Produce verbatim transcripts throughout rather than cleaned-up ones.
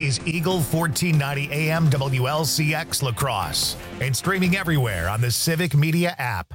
is Eagle fourteen ninety A M W L C X La Crosse and streaming everywhere on the Civic Media app.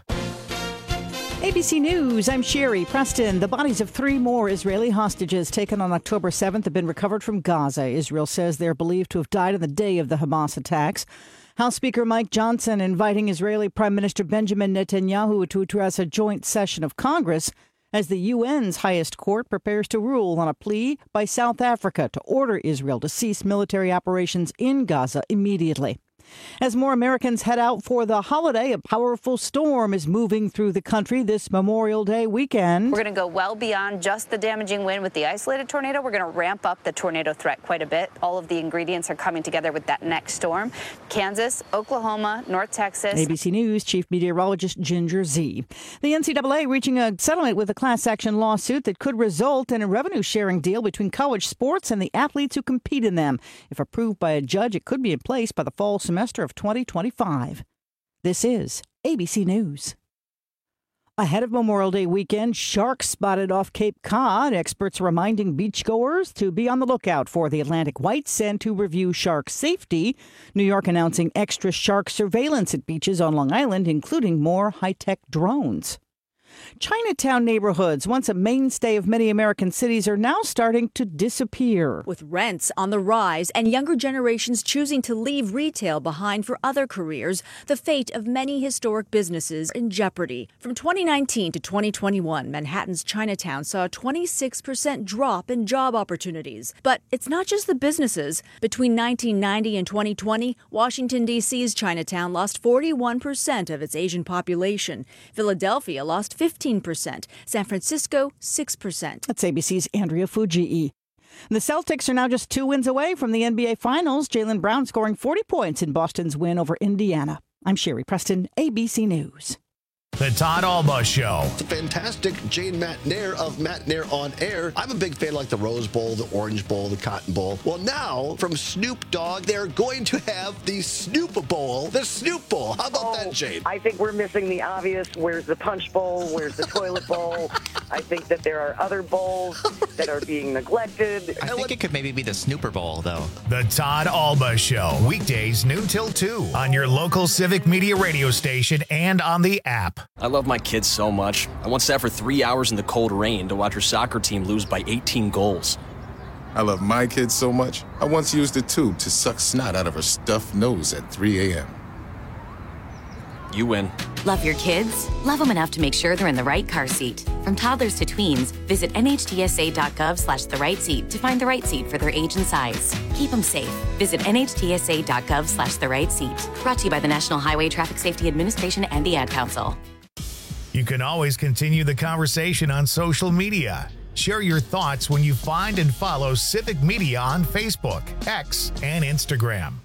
A B C News, I'm Sherry Preston. The bodies of three more Israeli hostages taken on October seventh have been recovered from Gaza. Israel says they're believed to have died on the day of the Hamas attacks. House Speaker Mike Johnson inviting Israeli Prime Minister Benjamin Netanyahu to address a joint session of Congress as the U N's highest court prepares to rule on a plea by South Africa to order Israel to cease military operations in Gaza immediately. As more Americans head out for the holiday, a powerful storm is moving through the country this Memorial Day weekend. We're going to go well beyond just the damaging wind with the isolated tornado. We're going to ramp up the tornado threat quite a bit. All of the ingredients are coming together with that next storm. Kansas, Oklahoma, North Texas. A B C News Chief Meteorologist Ginger Zee. The N C double A reaching a settlement with a class action lawsuit that could result in a revenue sharing deal between college sports and the athletes who compete in them. If approved by a judge, it could be in place by the fall semester of twenty twenty-five. This is A B C News. Ahead of Memorial Day weekend, sharks spotted off Cape Cod. Experts reminding beachgoers to be on the lookout for the Atlantic whites and to review shark safety. New York announcing extra shark surveillance at beaches on Long Island, including more high-tech drones. Chinatown neighborhoods, once a mainstay of many American cities, are now starting to disappear. With rents on the rise and younger generations choosing to leave retail behind for other careers, the fate of many historic businesses in jeopardy. From twenty nineteen to twenty twenty-one, Manhattan's Chinatown saw a twenty-six percent drop in job opportunities. But it's not just the businesses. Between nineteen ninety and twenty twenty, Washington, D C's Chinatown lost forty-one percent of its Asian population. Philadelphia lost fifteen percent. San Francisco, six percent. That's A B C's Andrea Fujii. The Celtics are now just two wins away from the N B A Finals. Jaylen Brown scoring forty points in Boston's win over Indiana. I'm Sherry Preston, A B C News. The Todd Alba Show. It's a fantastic Jane McNair of McNair on Air. I'm a big fan like the Rose Bowl, the Orange Bowl, the Cotton Bowl. Well, now from Snoop Dogg, they're going to have the Snoop Bowl, the Snoop Bowl. How about oh, that, Jane? I think we're missing the obvious. Where's the Punch Bowl? Where's the Toilet Bowl? I think that there are other bowls that are being neglected. I think it could maybe be the Snooper Bowl, though. The Todd Alba Show. Weekdays noon till two on your local Civic Media radio station and on the app. I love my kids so much. I once sat for three hours in the cold rain to watch her soccer team lose by eighteen goals. I love my kids so much, I once used a tube to suck snot out of her stuffed nose at three a.m. You win. Love your kids? Love them enough to make sure they're in the right car seat. From toddlers to tweens, visit nhtsa.gov slash the right seat to find the right seat for their age and size. Keep them safe. Visit nhtsa.gov slash the right seat. Brought to you by the National Highway Traffic Safety Administration and the Ad Council. You can always continue the conversation on social media. Share your thoughts when you find and follow Civic Media on Facebook, X, and Instagram.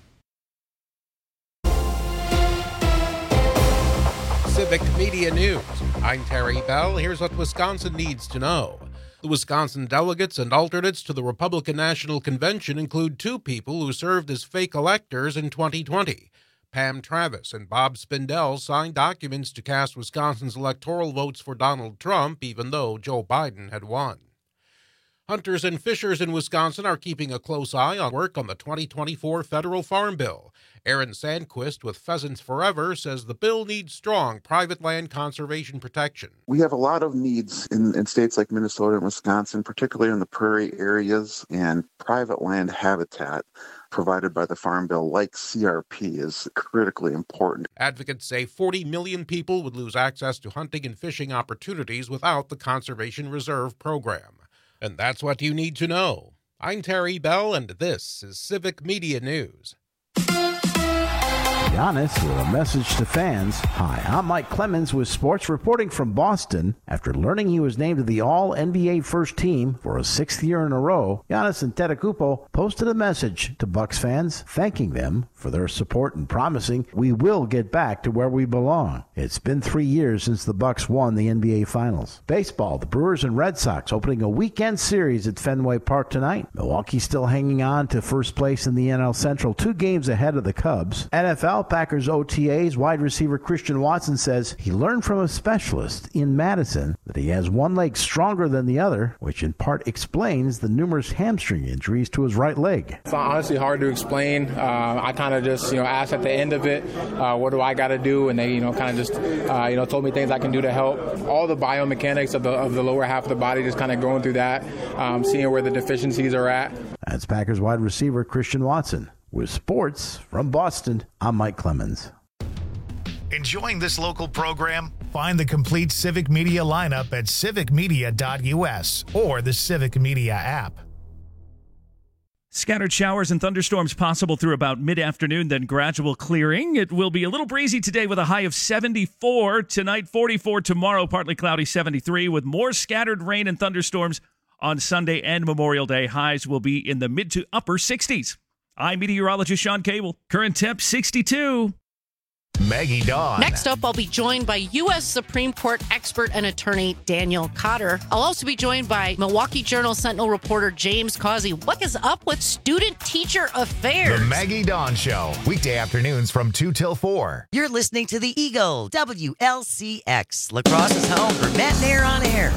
Civic Media News. I'm Terry Bell. Here's what Wisconsin needs to know. The Wisconsin delegates and alternates to the Republican National Convention include two people who served as fake electors in twenty twenty. Pam Travis and Bob Spindell signed documents to cast Wisconsin's electoral votes for Donald Trump, even though Joe Biden had won. Hunters and fishers in Wisconsin are keeping a close eye on work on the twenty twenty-four federal farm bill. Aaron Sandquist with Pheasants Forever says the bill needs strong private land conservation protection. We have a lot of needs in, in states like Minnesota and Wisconsin, particularly in the prairie areas, and private land habitat provided by the Farm Bill, like C R P, is critically important. Advocates say forty million people would lose access to hunting and fishing opportunities without the Conservation Reserve Program. And that's what you need to know. I'm Terry Bell, and this is Civic Media News. Giannis with a message to fans. Hi, I'm Mike Clemens with sports reporting from Boston. After learning he was named to the All-N B A first team for a sixth year in a row, Giannis Antetokounmpo posted a message to Bucks fans thanking them for their support and promising we will get back to where we belong. It's been three years since the Bucks won the N B A Finals. Baseball, the Brewers and Red Sox opening a weekend series at Fenway Park tonight. Milwaukee still hanging on to first place in the N L Central, two games ahead of the Cubs. N F L South Packers O T As, wide receiver Christian Watson says he learned from a specialist in Madison that he has one leg stronger than the other, which in part explains the numerous hamstring injuries to his right leg. It's honestly hard to explain. Uh, I kind of just, you know, asked at the end of it, uh, what do I got to do? And they, you know, kind of just, uh, you know, told me things I can do to help. All the biomechanics of the of the lower half of the body, just kind of going through that, um, seeing where the deficiencies are at. That's Packers wide receiver Christian Watson. With sports from Boston, I'm Mike Clemens. Enjoying this local program? Find the complete Civic Media lineup at civic media dot u s or the Civic Media app. Scattered showers and thunderstorms possible through about mid-afternoon, then gradual clearing. It will be a little breezy today with a high of seventy-four. Tonight, forty-four. Tomorrow, partly cloudy, seventy-three. With more scattered rain and thunderstorms on Sunday and Memorial Day. Highs will be in the mid to upper sixties. I'm meteorologist Sean Cable. Current temp, sixty-two. Maggie Dawn. Next up, I'll be joined by U S Supreme Court expert and attorney Daniel Cotter. I'll also be joined by Milwaukee Journal Sentinel reporter James Causey. What is up with student-teacher affairs? The Maggie Dawn Show. Weekday afternoons from two till four. You're listening to the Eagle, W L C X. La Crosse's home for Matt Nair on air.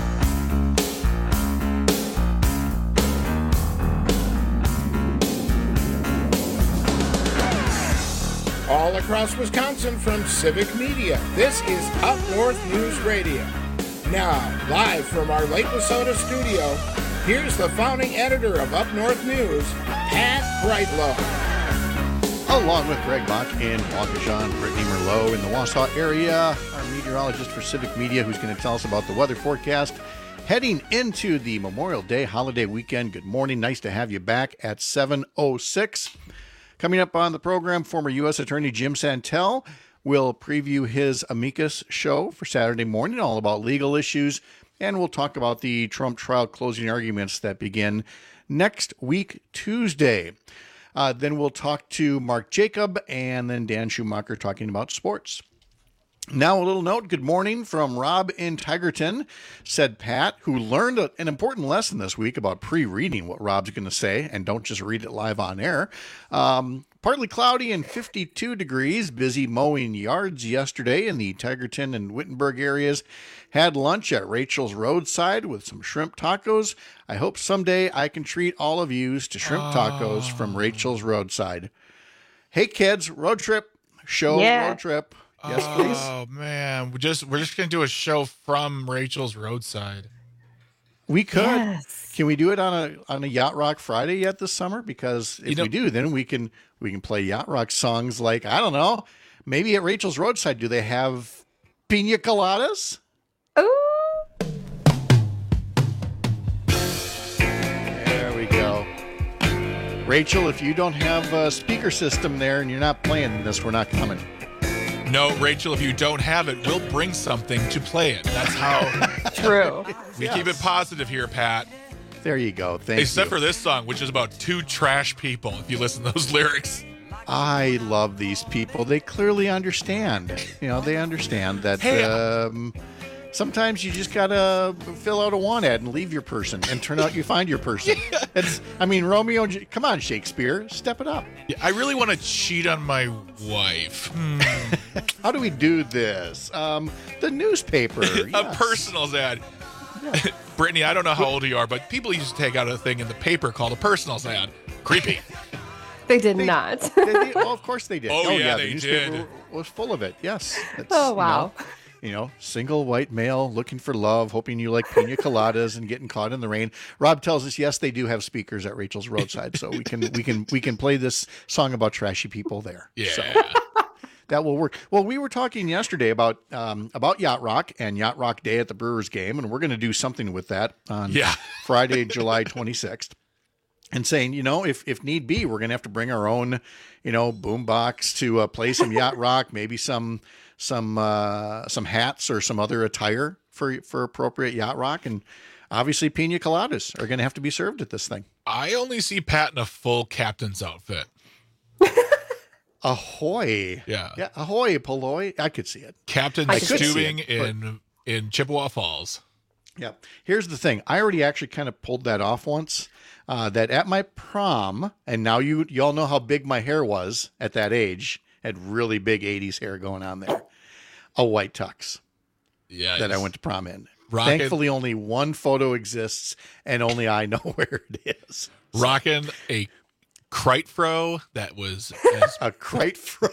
All across Wisconsin from Civic Media, this is Up North News Radio. Now, live from our Lake Wissota studio, here's the founding editor of Up North News, Pat Brightlow. Along with Greg Bach and Waukesha and Brittany Merlot in the Wausau area, our meteorologist for Civic Media, who's going to tell us about the weather forecast heading into the Memorial Day holiday weekend. Good morning. Nice to have you back at seven oh six. Coming up on the program, former U S Attorney Jim Santel will preview his amicus show for Saturday morning, all about legal issues, and we'll talk about the Trump trial closing arguments that begin next week, Tuesday. Uh, then we'll talk to Mark Jacob and then Dan Schumacher talking about sports. Now a little note, good morning from Rob in Tigerton, said Pat, who learned a, an important lesson this week about pre-reading what Rob's going to say and don't just read it live on air. Um, partly cloudy and fifty-two degrees, busy mowing yards yesterday in the Tigerton and Wittenberg areas. Had lunch at Rachel's Roadside with some shrimp tacos. I hope someday I can treat all of yous to shrimp tacos oh. from Rachel's Roadside. Hey kids, road trip, show yeah. road trip. Yes, please. Oh man, we just we're just gonna do a show from Rachel's Roadside. We could. Yes. Can we do it on a on a Yacht Rock Friday yet this summer? Because if you know, we do, then we can we can play Yacht Rock songs like, I don't know, maybe at Rachel's Roadside, do they have pina coladas? Ooh. There we go. Rachel, if you don't have a speaker system there and you're not playing this, we're not coming. No, Rachel, if you don't have it, we'll bring something to play it. That's how True. we yes. keep it positive here, Pat. There you go. Thank Except you. for this song, which is about two trash people, if you listen to those lyrics. I love these people. They clearly understand. You know, they understand that hey, um, sometimes you just got to fill out a want ad and leave your person and turn out you find your person. yeah. It's, I mean, Romeo, come on, Shakespeare, step it up. Yeah, I really want to cheat on my wife. Hmm. How do we do this? Um, the newspaper. a yes. personals ad. Yeah. Brittany, I don't know how old you are, but people used to take out a thing in the paper called a personals ad. Creepy. They did they, not. they, they, well, of course they did. Oh, oh yeah, yeah, they the newspaper did. was full of it. Yes. It's, oh, wow. You know, you know, single white male looking for love, hoping you like pina coladas and getting caught in the rain. Rob tells us, yes, they do have speakers at Rachel's Roadside, so we can we can we can play this song about trashy people there. Yeah. So that will work. Well, we were talking yesterday about um, about Yacht Rock and Yacht Rock Day at the Brewers game, and we're going to do something with that on yeah. Friday, July twenty-sixth. And saying, you know, if if need be, we're going to have to bring our own, you know, boombox to uh, play some Yacht Rock, maybe some some uh, some hats or some other attire for for appropriate Yacht Rock, and obviously pina coladas are going to have to be served at this thing. I only see Pat in a full captain's outfit. Ahoy! Yeah, yeah, ahoy, Polloy. I could see it. Captain's tubing it, in but... in Chippewa Falls. Yeah. Here's the thing. I already actually kind of pulled that off once. Uh, that at my prom, and now you you all know how big my hair was at that age, had really big eighties hair going on there. A white tux. Yeah. That I went to prom in. Rockin', Thankfully, only one photo exists, and only I know where it is. So. Rocking a Krite fro that was as- a Krite fro.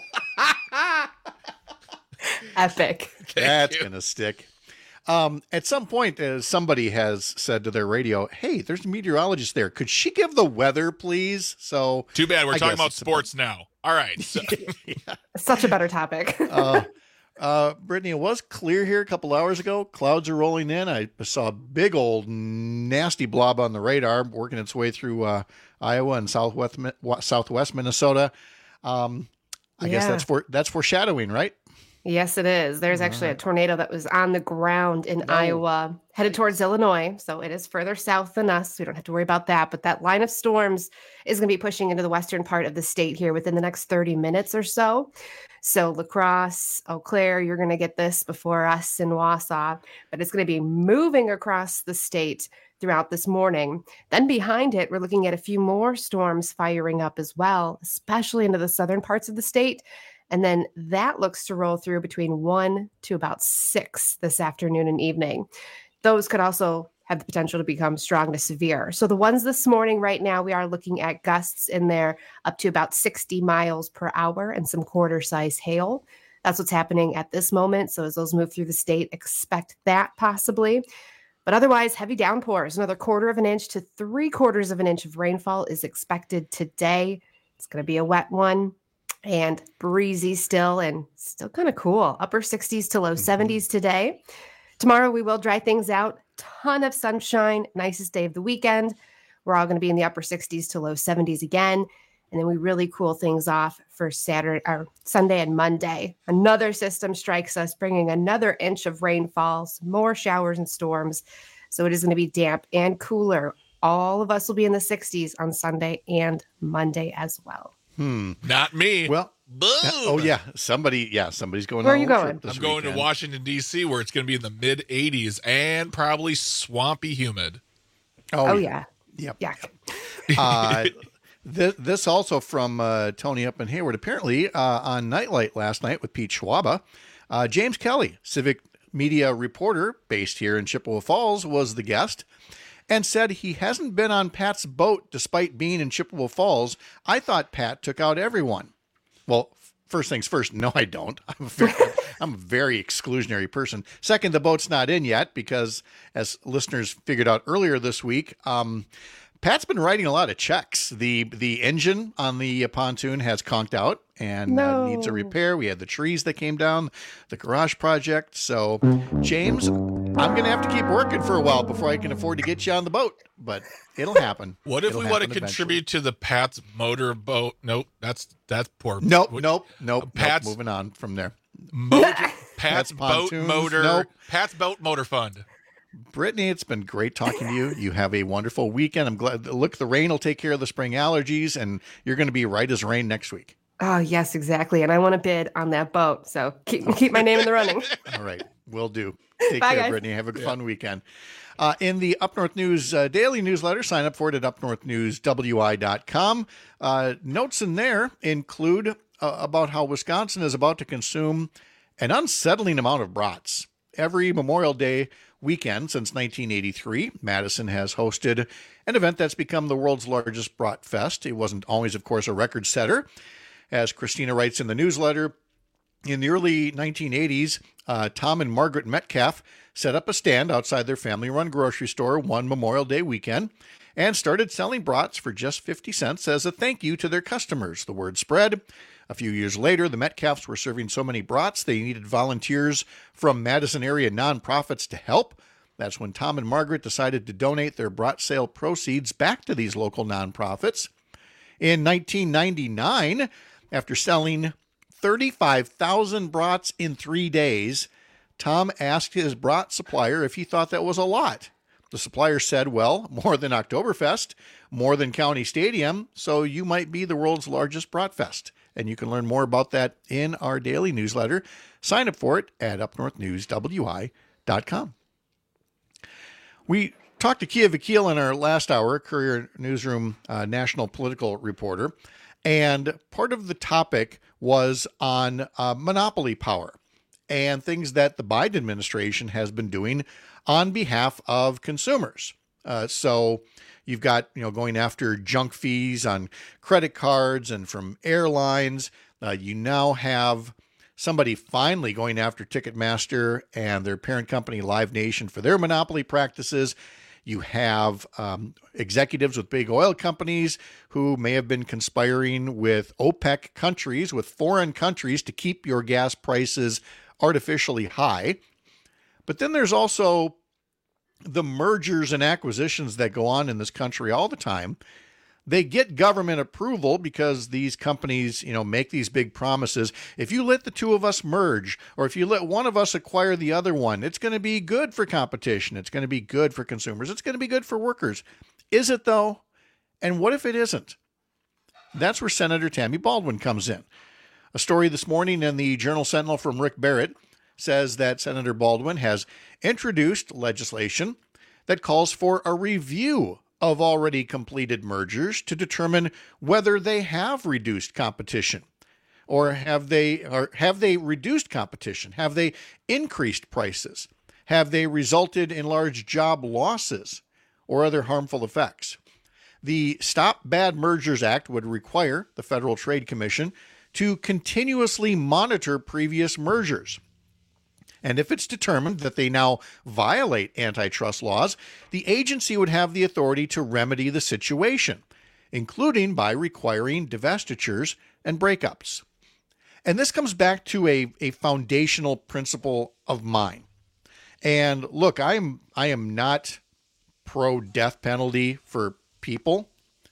Epic. That's going to stick. Um, at some point, uh, somebody has said to their radio, hey, there's a meteorologist there. Could she give the weather, please? So Too bad. We're I talking guess about it's sports now. All right. So. yeah. Such a better topic. uh, uh, Brittany, it was clear here a couple hours ago. Clouds are rolling in. I saw a big old nasty blob on the radar working its way through uh, Iowa and southwest southwest Minnesota. Um, I Yeah. guess that's for that's foreshadowing, right? Yes, it is. There's actually a tornado that was on the ground in No. Iowa, headed towards Illinois. So it is further south than us. We don't have to worry about that. But that line of storms is going to be pushing into the western part of the state here within the next thirty minutes or so. So La Crosse, Eau Claire, you're going to get this before us in Wausau. But it's going to be moving across the state throughout this morning. Then behind it, we're looking at a few more storms firing up as well, especially into the southern parts of the state. And then that looks to roll through between one to about six this afternoon and evening. Those could also have the potential to become strong to severe. So the ones this morning right now, we are looking at gusts in there up to about sixty miles per hour and some quarter size hail. That's what's happening at this moment. So as those move through the state, expect that possibly. But otherwise, heavy downpours, another quarter of an inch to three quarters of an inch of rainfall is expected today. It's going to be a wet one. And breezy still and still kind of cool. Upper sixties to low seventies today. Tomorrow we will dry things out. Ton of sunshine. Nicest day of the weekend. We're all going to be in the upper sixties to low seventies again. And then we really cool things off for Saturday or Sunday and Monday. Another system strikes us, bringing another inch of rainfall, some more showers and storms. So it is going to be damp and cooler. All of us will be in the sixties on Sunday and Monday as well. Hmm. Not me. Well, Boom. oh yeah, somebody, yeah, somebody's going. Where on are you a road going? trip this I'm going weekend. to Washington, D C, where it's going to be in the mid eighties and probably swampy humid. Oh, yeah. Yep. Yuck. Uh, this, this also from uh, Tony up in Hayward. Apparently, uh, on Nightlight last night with Pete Schwaba, uh, James Kelly, civic media reporter based here in Chippewa Falls, was the guest and said he hasn't been on Pat's boat despite being in Chippewa Falls. I thought Pat took out everyone. Well, first things first, no, I don't. I'm a very, I'm a very exclusionary person. Second, the boat's not in yet because, as listeners figured out earlier this week, um, Pat's been writing a lot of checks. The the engine on the pontoon has conked out and No. uh, needs a repair. We had the trees that came down, the garage project. So, James, I'm going to have to keep working for a while before I can afford to get you on the boat, but it'll happen. What if It'll we want to happen contribute to the Pat's motor boat? Nope, that's that's poor. Nope, What- nope, nope. Pat's nope. Moving on from there. motor, Pat's That's boat pontoons. motor. Nope. Pat's boat motor fund. Brittany, it's been great talking to you. You have a wonderful weekend. I'm glad. Look, the rain will take care of the spring allergies, and you're going to be right as rain next week. Oh, yes, exactly. And I want to bid on that boat. So keep keep my name in the running. All right, will do. Take Bye, care, guys. Brittany. Have a fun weekend. Uh, in the Up North News uh, daily newsletter, sign up for it at up north news w i dot com. Uh, notes in there include uh, about how Wisconsin is about to consume an unsettling amount of brats. Every Memorial Day weekend since nineteen eighty-three, Madison has hosted an event that's become the world's largest brat fest. It wasn't always, of course, a record setter. As Christina writes in the newsletter, in the early nineteen eighties, uh, Tom and Margaret Metcalf set up a stand outside their family-run grocery store one Memorial Day weekend and started selling brats for just fifty cents as a thank you to their customers. The word spread. A few years later, the Metcalfs were serving so many brats they needed volunteers from Madison area nonprofits to help. That's when Tom and Margaret decided to donate their brat sale proceeds back to these local nonprofits. In nineteen ninety-nine, after selling thirty-five thousand brats in three days, Tom asked his brat supplier if he thought that was a lot. The supplier said, well, more than Oktoberfest, more than County Stadium, so you might be the world's largest brat fest. And you can learn more about that in our daily newsletter. Sign up for it at up north news w i dot com. We talked to Kia Vakil in our last hour, Courier Newsroom uh, national political reporter, And part of the topic was on uh, monopoly power and things that the Biden administration has been doing on behalf of consumers. Uh, so you've got, you know, going after junk fees on credit cards and from airlines. Uh, you now have somebody finally going after Ticketmaster and their parent company Live Nation for their monopoly practices. You have um, executives with big oil companies who may have been conspiring with OPEC countries, with foreign countries, to keep your gas prices artificially high. But then there's also the mergers and acquisitions that go on in this country all the time. They get government approval because these companies, you know, make these big promises. If you let the two of us merge, or if you let one of us acquire the other one, it's going to be good for competition. It's going to be good for consumers. It's going to be good for workers. Is it, though? And what if it isn't? That's where Senator Tammy Baldwin comes in. A story this morning in the Journal Sentinel from Rick Barrett says that Senator Baldwin has introduced legislation that calls for a review of already completed mergers to determine whether they have reduced competition, or have they or have they reduced competition? Have they increased prices? Have they resulted in large job losses or other harmful effects? The Stop Bad Mergers Act would require the Federal Trade Commission to continuously monitor previous mergers. And if it's determined that they now violate antitrust laws, the agency would have the authority to remedy the situation, including by requiring divestitures and breakups. And this comes back to a, a foundational principle of mine. And look, I am I am not pro-death penalty for people.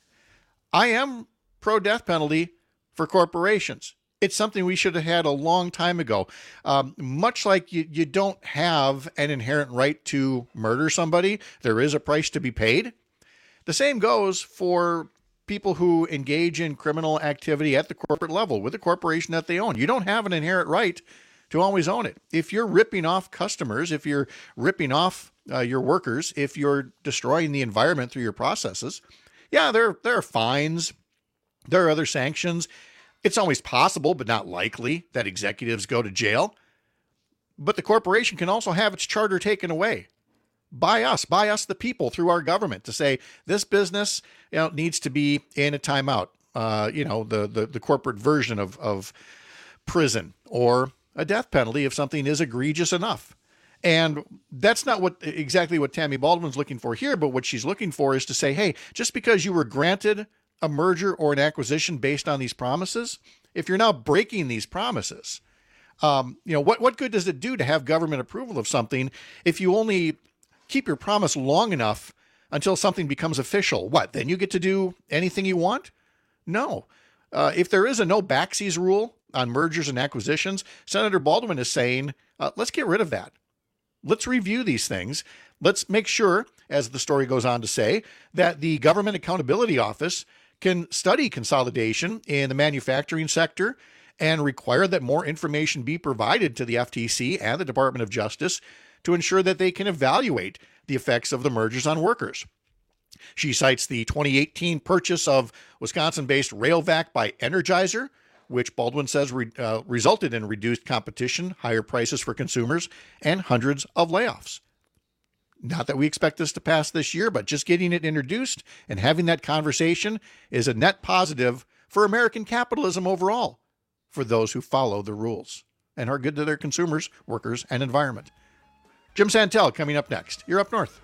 I am pro-death penalty for corporations. It's something we should have had a long time ago. Um, much like you, you don't have an inherent right to murder somebody, there is a price to be paid. The same goes for people who engage in criminal activity at the corporate level with a corporation that they own. You don't have an inherent right to always own it. If you're ripping off customers, if you're ripping off uh, your workers, if you're destroying the environment through your processes, yeah, there, there are fines, there are other sanctions. It's always possible, but not likely, that executives go to jail. But the corporation can also have its charter taken away by us, by us the people, through our government, to say this business, you know, needs to be in a timeout, uh, you know, the, the, the corporate version of, of prison, or a death penalty if something is egregious enough. And that's not what exactly what Tammy Baldwin's looking for here, but what she's looking for is to say, hey, just because you were granted a merger or an acquisition based on these promises, if you're now breaking these promises, um, you know, what, what good does it do to have government approval of something if you only keep your promise long enough until something becomes official? What, then you get to do anything you want? No. Uh, if there is a no backsies rule on mergers and acquisitions, Senator Baldwin is saying, uh, let's get rid of that. Let's review these things. Let's make sure, as the story goes on to say, that the Government Accountability Office can study consolidation in the manufacturing sector and require that more information be provided to the F T C and the Department of Justice to ensure that they can evaluate the effects of the mergers on workers. She cites the twenty eighteen purchase of Wisconsin-based Railvac by Energizer, which Baldwin says re, uh, resulted in reduced competition, higher prices for consumers, and hundreds of layoffs. Not that we expect this to pass this year, but just getting it introduced and having that conversation is a net positive for American capitalism overall, for those who follow the rules and are good to their consumers, workers, and environment. Jim Santel coming up next. You're Up North.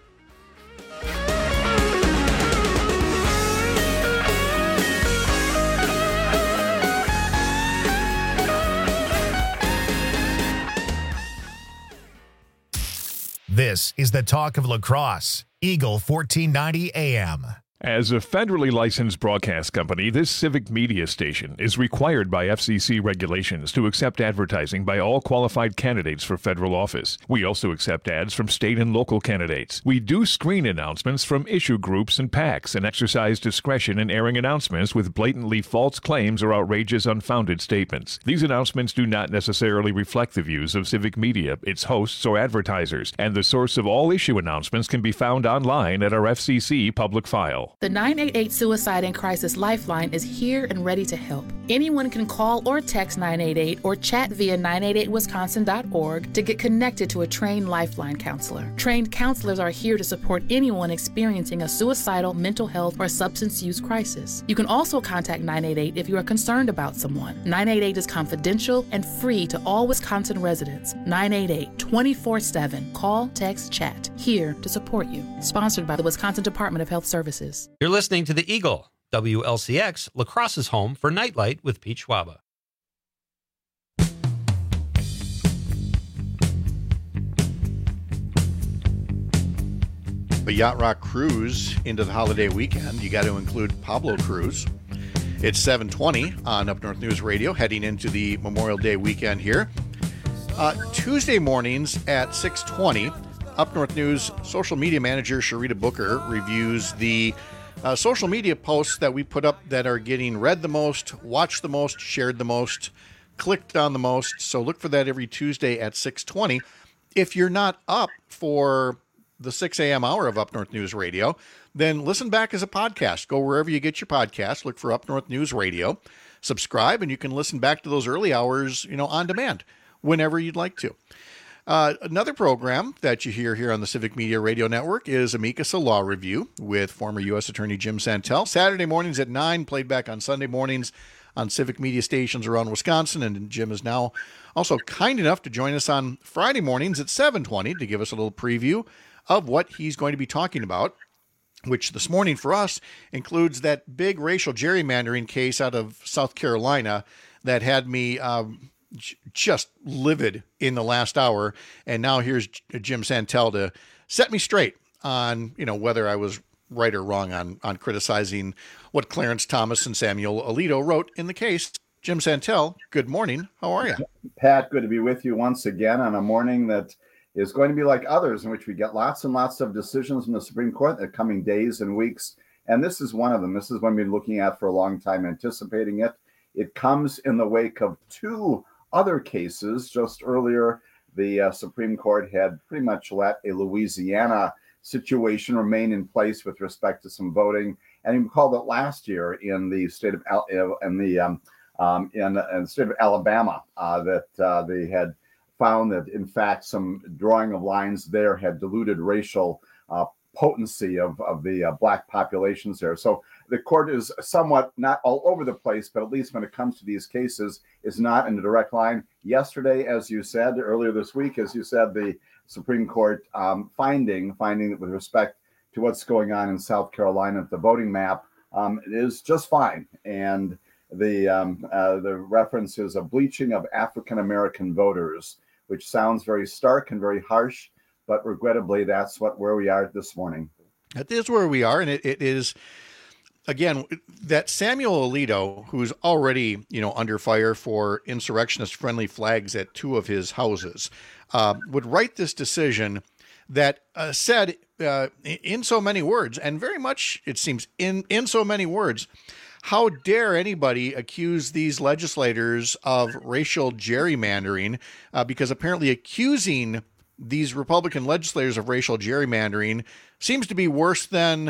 This is the Talk of La Crosse, Eagle fourteen ninety A M. As a federally licensed broadcast company, this civic media station is required by F C C regulations to accept advertising by all qualified candidates for federal office. We also accept ads from state and local candidates. We do screen announcements from issue groups and PACs and exercise discretion in airing announcements with blatantly false claims or outrageous, unfounded statements. These announcements do not necessarily reflect the views of civic media, its hosts, or advertisers, and the source of all issue announcements can be found online at our F C C public file. The nine eight eight Suicide and Crisis Lifeline is here and ready to help. Anyone can call or text nine eight eight or chat via nine eight eight wisconsin dot org to get connected to a trained Lifeline counselor. Trained counselors are here to support anyone experiencing a suicidal, mental health, or substance use crisis. You can also contact nine eight eight if you are concerned about someone. nine eight eight is confidential and free to all Wisconsin residents. nine eight eight, twenty-four seven. Call, text, chat. Here to support you. Sponsored by the Wisconsin Department of Health Services. You're listening to The Eagle, W L C X, La Crosse's home for Nightlight with Pete Schwaba. A Yacht Rock cruise into the holiday weekend. You got to include Pablo Cruz. It's seven twenty on Up North News Radio, heading into the Memorial Day weekend here. Uh, Tuesday mornings at six twenty, Up North News social media manager Sharita Booker reviews the uh, social media posts that we put up that are getting read the most, watched the most, shared the most, clicked on the most. So look for that every Tuesday at six twenty. If you're not up for the six a.m. hour of Up North News Radio, then listen back as a podcast. Go wherever you get your podcast. Look for Up North News Radio. Subscribe, and you can listen back to those early hours, you know, on demand whenever you'd like to. Uh, another program that you hear here on the Civic Media Radio Network is Amicus, a Law Review with former U S Attorney Jim Santel. Saturday mornings at nine, played back on Sunday mornings on Civic Media stations around Wisconsin. And Jim is now also kind enough to join us on Friday mornings at seven twenty to give us a little preview of what he's going to be talking about, which this morning for us includes that big racial gerrymandering case out of South Carolina that had me um, just livid in the last hour. And now here's Jim Santel to set me straight on, you know, whether I was right or wrong on, on criticizing what Clarence Thomas and Samuel Alito wrote in the case. Jim Santel, good morning. How are you? Pat, good to be with you once again on a morning that is going to be like others in which we get lots and lots of decisions from the Supreme Court in the coming days and weeks. And this is one of them. This is one we've been looking at for a long time, anticipating it. It comes in the wake of two other cases. Just earlier, the uh, Supreme Court had pretty much let a Louisiana situation remain in place with respect to some voting. And you recall that last year in the state of Al- in the um, um, in, in the state of Alabama, uh, that uh, they had found that, in fact, some drawing of lines there had diluted racial uh, potency of, of the uh, black populations there. So the court is somewhat not all over the place, but at least when it comes to these cases, is not in a direct line. Yesterday, as you said, earlier this week, as you said, the Supreme Court um, finding, finding that with respect to what's going on in South Carolina at the voting map, um, it is just fine. And the, um, uh, the reference is a bleaching of African-American voters, which sounds very stark and very harsh, but regrettably, that's what where we are this morning. That is where we are, and it, it is, again, that Samuel Alito, who's already, you know, under fire for insurrectionist-friendly flags at two of his houses, uh, would write this decision that uh, said uh, in so many words, and very much, it seems, in, in so many words, how dare anybody accuse these legislators of racial gerrymandering? Uh, because apparently accusing these Republican legislators of racial gerrymandering seems to be worse than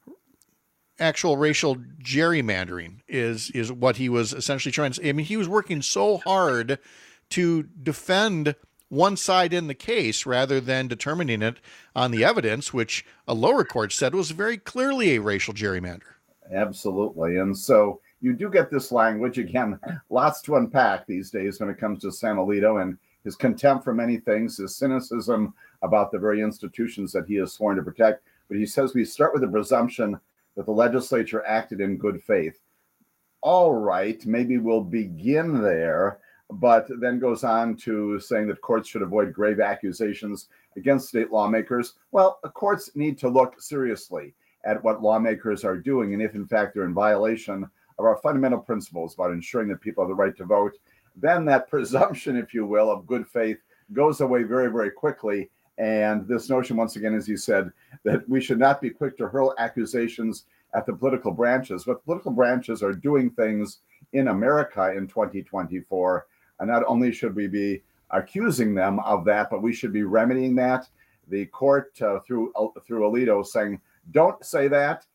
actual racial gerrymandering is, is what he was essentially trying to say. I mean, he was working so hard to defend one side in the case rather than determining it on the evidence, which a lower court said was very clearly a racial gerrymander. Absolutely. And so you do get this language, again, lots to unpack these days when it comes to Sam Alito and his contempt for many things, his cynicism about the very institutions that he has sworn to protect. But he says we start with the presumption that the legislature acted in good faith. All right, maybe we'll begin there, but then goes on to saying that courts should avoid grave accusations against state lawmakers. Well, the courts need to look seriously at what lawmakers are doing, and if in fact they're in violation of our fundamental principles about ensuring that people have the right to vote, then that presumption, if you will, of good faith goes away very, very quickly. And this notion, once again, as you said, that we should not be quick to hurl accusations at the political branches. But political branches are doing things in America in twenty twenty-four, and not only should we be accusing them of that, but we should be remedying that. The court, uh, through uh, through Alito, saying, don't say that.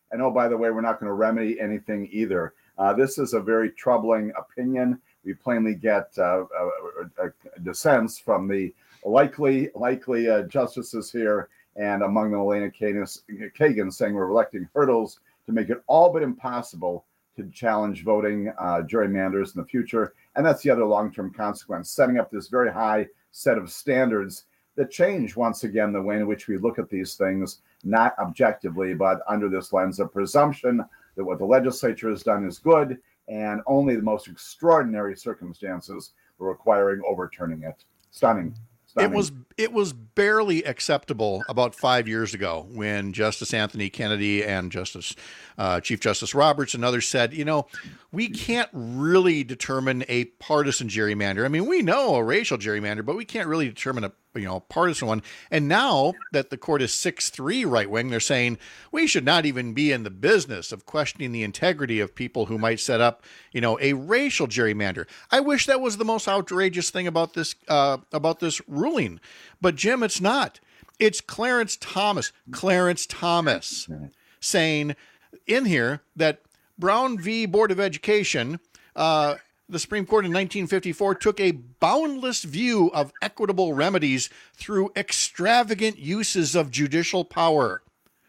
And oh, by the way, we're not going to remedy anything either. Uh, this is a very troubling opinion. We plainly get uh, uh, uh, dissents from the likely likely uh, justices here, and among them Elena Kagan saying we're electing hurdles to make it all but impossible to challenge voting uh, gerrymanders in the future. And that's the other long-term consequence, setting up this very high set of standards that change, once again, the way in which we look at these things, not objectively, but under this lens of presumption that what the legislature has done is good, and only the most extraordinary circumstances were requiring overturning it. Stunning. It was it was barely acceptable about five years ago when Justice Anthony Kennedy and Justice uh, Chief Justice Roberts and others said, you know, we can't really determine a partisan gerrymander. I mean, we know a racial gerrymander, but we can't really determine a you know partisan one. And now that the court is six three right wing, they're saying we should not even be in the business of questioning the integrity of people who might set up you know a racial gerrymander. I wish that was the most outrageous thing about this uh, about this ruling, but Jim, it's not. It's Clarence Thomas, Clarence Thomas, saying in here that Brown v. Board of Education. Uh, The Supreme Court in nineteen fifty-four took a boundless view of equitable remedies through extravagant uses of judicial power.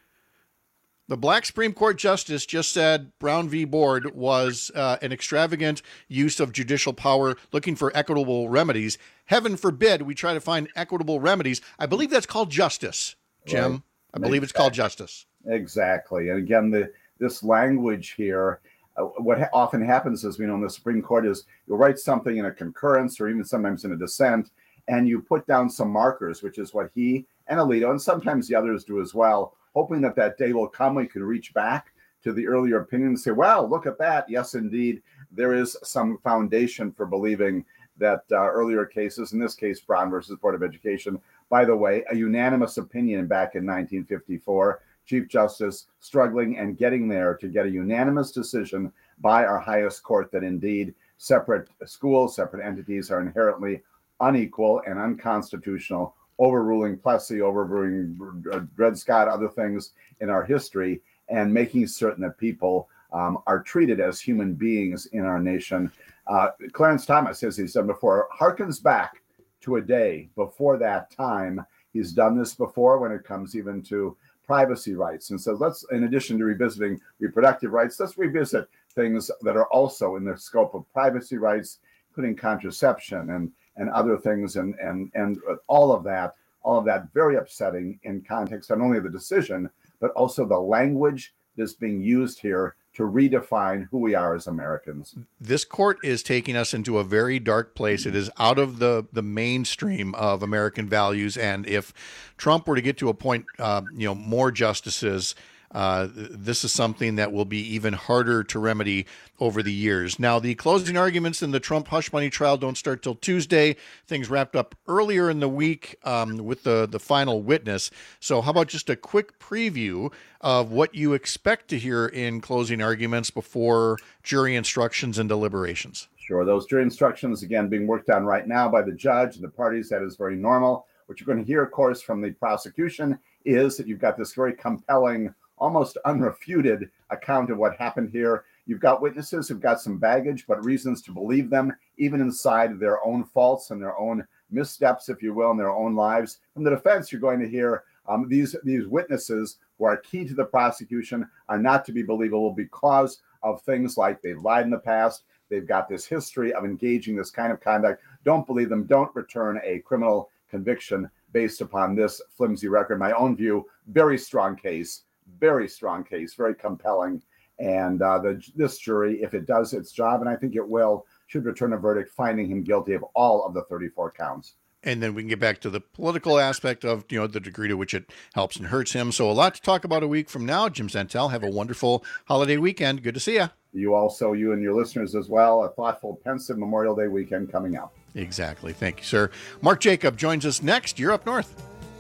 The black Supreme Court justice just said Brown v. Board was uh, an extravagant use of judicial power looking for equitable remedies. Heaven forbid we try to find equitable remedies. I believe that's called justice, Jim. Right. I believe exactly. It's called justice. Exactly. And again, the this language here, Uh, what ha- often happens, as we know in the Supreme Court, is you'll write something in a concurrence or even sometimes in a dissent, and you put down some markers, which is what he and Alito and sometimes the others do as well, hoping that that day will come when you can reach back to the earlier opinion and say, well, look at that. Yes, indeed, there is some foundation for believing that uh, earlier cases, in this case, Brown versus Board of Education, by the way, a unanimous opinion back in nineteen fifty-four, Chief Justice struggling and getting there to get a unanimous decision by our highest court that indeed separate schools, separate entities are inherently unequal and unconstitutional, overruling Plessy, overruling Dred Scott, other things in our history, and making certain that people um, are treated as human beings in our nation. Uh, Clarence Thomas, as he said before, harkens back to a day before that time. He's done this before when it comes even to privacy rights. And so let's, in addition to revisiting reproductive rights, let's revisit things that are also in the scope of privacy rights, including contraception and, and other things. And, and, and all of that, all of that very upsetting in context, not only of the decision, but also the language that's being used here to redefine who we are as Americans. This court is taking us into a very dark place. It is out of the, the mainstream of American values. And if Trump were to get to a point, uh, you know, more justices, uh, this is something that will be even harder to remedy over the years. Now, the closing arguments in the Trump hush money trial don't start till Tuesday. Things wrapped up earlier in the week um, with the, the final witness. So how about just a quick preview of what you expect to hear in closing arguments before jury instructions and deliberations? Sure. Those jury instructions, again, being worked on right now by the judge and the parties. That is very normal. What you're going to hear, of course, from the prosecution is that you've got this very compelling, almost unrefuted account of what happened here. You've got witnesses who've got some baggage, but reasons to believe them, even inside their own faults and their own missteps, if you will, in their own lives. From the defense, you're going to hear um, these, these witnesses who are key to the prosecution are not to be believable because of things like they've lied in the past. They've got this history of engaging this kind of conduct. Don't believe them. Don't return a criminal conviction based upon this flimsy record. My own view, very strong case. Very strong case, very compelling. And uh, the, this jury, if it does its job, and I think it will, should return a verdict finding him guilty of all of the thirty-four counts. And then we can get back to the political aspect of, you know, the degree to which it helps and hurts him. So a lot to talk about a week from now. Jim Santel, have a wonderful holiday weekend. Good to see you. You also, you and your listeners as well, a thoughtful, pensive Memorial Day weekend coming up. Exactly. Thank you, sir. Mark Jacob joins us next. You're up north.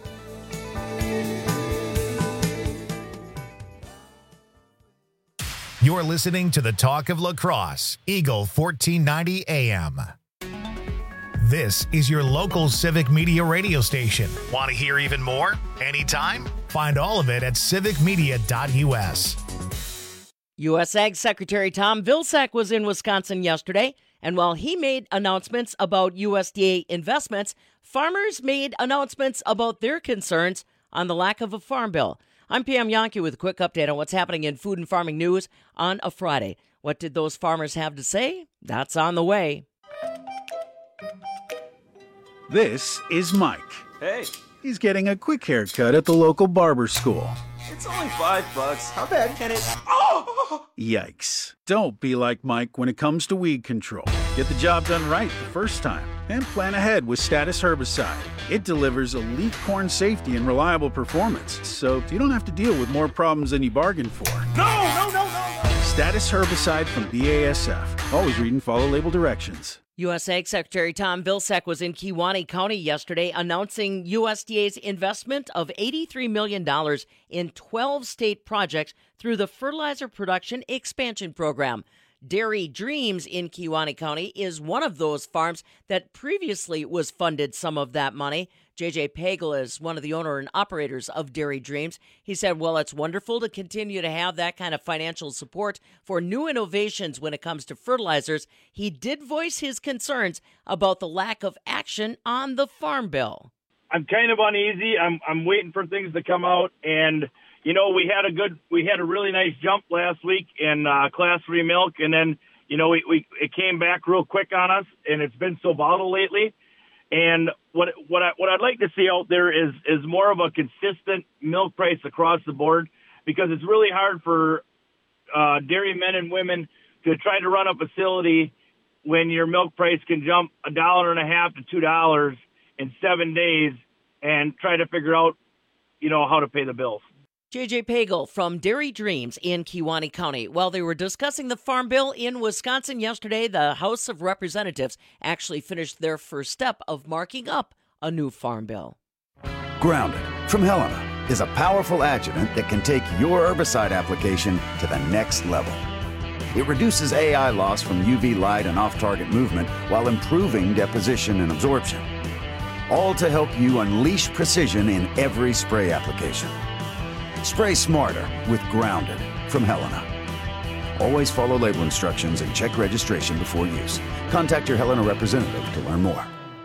You're listening to the Talk of La Crosse, Eagle fourteen ninety A M. This is your local civic media radio station. Want to hear even more? Anytime? Find all of it at civic media dot U S. U S Ag Secretary Tom Vilsack was in Wisconsin yesterday, and while he made announcements about U S D A investments, farmers made announcements about their concerns on the lack of a farm bill. I'm Pam Yonke with a quick update on what's happening in food and farming news on a Friday. What did those farmers have to say? That's on the way. This is Mike. Hey. He's getting a quick haircut at the local barber school. It's only five bucks. How bad can it... Oh! Yikes. Don't be like Mike when it comes to weed control. Get the job done right the first time and plan ahead with Status Herbicide. It delivers elite corn safety and reliable performance, so you don't have to deal with more problems than you bargained for. No, no, no, no, no! Status Herbicide from B A S F. Always read and follow label directions. U S Ag Secretary Tom Vilsack was in Kewaunee County yesterday announcing U S D A's investment of eighty-three million dollars in twelve state projects through the Fertilizer Production Expansion Program. Dairy Dreams in Kewaunee County is one of those farms that previously was funded some of that money. J J Pagel is one of the owner and operators of Dairy Dreams. He said, well, it's wonderful to continue to have that kind of financial support for new innovations when it comes to fertilizers. He did voice his concerns about the lack of action on the Farm Bill. I'm kind of uneasy. I'm I'm waiting for things to come out. And, you know, we had a good, we had a really nice jump last week in uh, Class three milk. And then, you know, we, we it came back real quick on us, and it's been so volatile lately. And what what I what I'd like to see out there is is more of a consistent milk price across the board, because it's really hard for uh, dairy men and women to try to run a facility when your milk price can jump a dollar and a half to two dollars in seven days and try to figure out, you know, how to pay the bills. J J Pagel from Dairy Dreams in Kewaunee County. While they were discussing the Farm Bill in Wisconsin yesterday, the House of Representatives actually finished their first step of marking up a new Farm Bill. Grounded from Helena is a powerful adjuvant that can take your herbicide application to the next level. It reduces A I loss from U V light and off-target movement while improving deposition and absorption. All to help you unleash precision in every spray application. Spray smarter with Grounded from Helena. Always follow label instructions and check registration before use. Contact your Helena representative to learn more.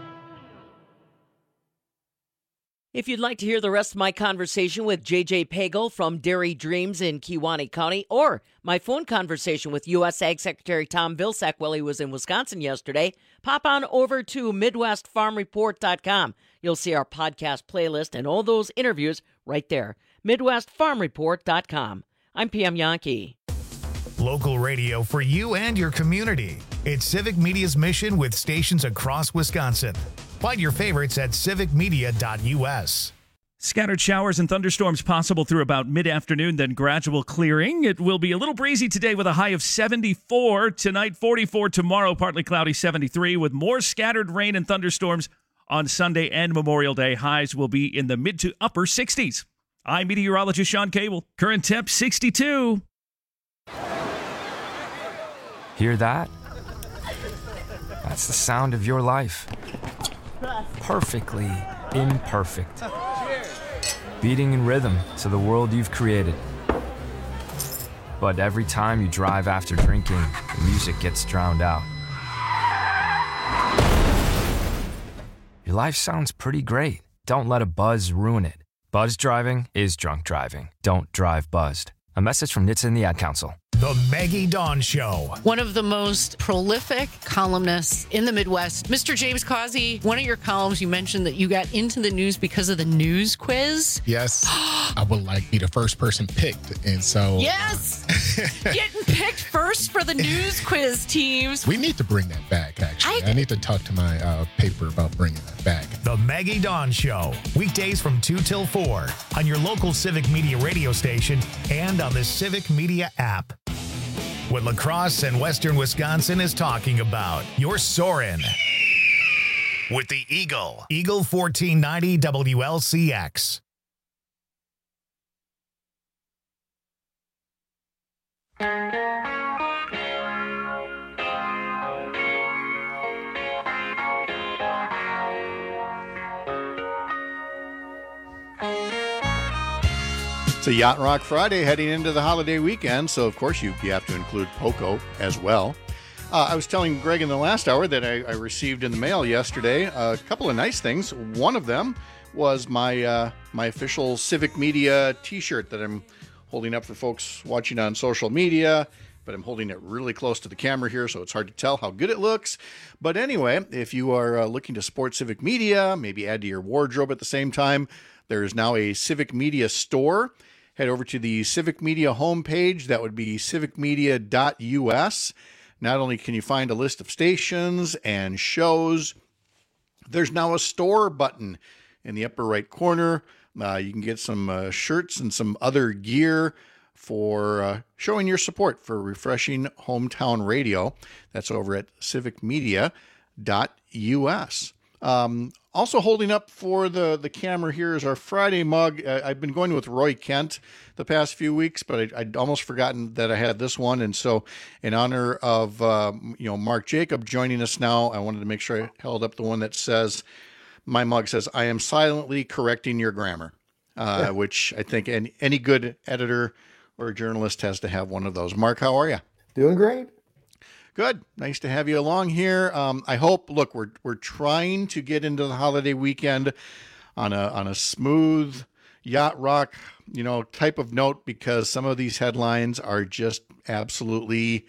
If you'd like to hear the rest of my conversation with J J Pagel from Dairy Dreams in Kewaunee County, or my phone conversation with U S Ag Secretary Tom Vilsack while he was in Wisconsin yesterday, pop on over to Midwest Farm Report dot com. You'll see our podcast playlist and all those interviews right there. Midwest Farm Report dot com. I'm Pam Yonke. Local radio for you and your community. It's Civic Media's mission with stations across Wisconsin. Find your favorites at civic media dot U S. Scattered showers and thunderstorms possible through about mid-afternoon, then gradual clearing. It will be a little breezy today with a high of seventy-four. Tonight, forty-four. Tomorrow, partly cloudy, seventy-three, with more scattered rain and thunderstorms on Sunday and Memorial Day. Highs will be in the mid to upper sixties. I'm meteorologist Sean Cable. Current temp sixty-two. Hear that? That's the sound of your life. Perfectly imperfect. Beating in rhythm to the world you've created. But every time you drive after drinking, the music gets drowned out. Your life sounds pretty great. Don't let a buzz ruin it. Buzz driving is drunk driving. Don't drive buzzed. A message from N H T S A and the Ad Council. The Maggie Dawn Show. One of the most prolific columnists in the Midwest, Mister James Causey. One of your columns, you mentioned that you got into the news because of the news quiz. Yes. I would like to be the first person picked. And so. Yes. Getting picked first for the news quiz teams. We need to bring that back, actually. I, I need to talk to my uh, paper about bringing that back. The Maggie Dawn Show. Weekdays from two till four on your local Civic Media radio station and on the Civic Media app. What La Crosse and Western Wisconsin is talking about. You're soaring with the Eagle. Eagle fourteen ninety W L C X. It's a Yacht Rock Friday heading into the holiday weekend, so of course you, you have to include POCO as well. Uh, I was telling Greg in the last hour that I, I received in the mail yesterday a couple of nice things. One of them was my uh, my official Civic Media t-shirt that I'm holding up for folks watching on social media, but I'm holding it really close to the camera here, so it's hard to tell how good it looks. But anyway, if you are uh, looking to support Civic Media, maybe add to your wardrobe at the same time, there is now a Civic Media store. Head over to the Civic Media homepage. That would be civic media dot U S. Not only can you find a list of stations and shows, there's now a store button in the upper right corner. Uh, you can get some uh, shirts and some other gear for uh, showing your support for refreshing hometown radio. That's over at civic media dot U S. Um, also holding up for the, the camera here is our Friday mug. Uh, I've been going with Roy Kent the past few weeks, but I, I'd almost forgotten that I had this one. And so in honor of, uh, you know, Mark Jacob joining us now, I wanted to make sure I held up the one that says, my mug says, I am silently correcting your grammar, uh, yeah. which I think any, any good editor or journalist has to have one of those. Mark, how are you? Doing great. Good. Nice to have you along here. Um, I hope, look, we're we're trying to get into the holiday weekend on a on a smooth yacht rock, you know, type of note, because some of these headlines are just absolutely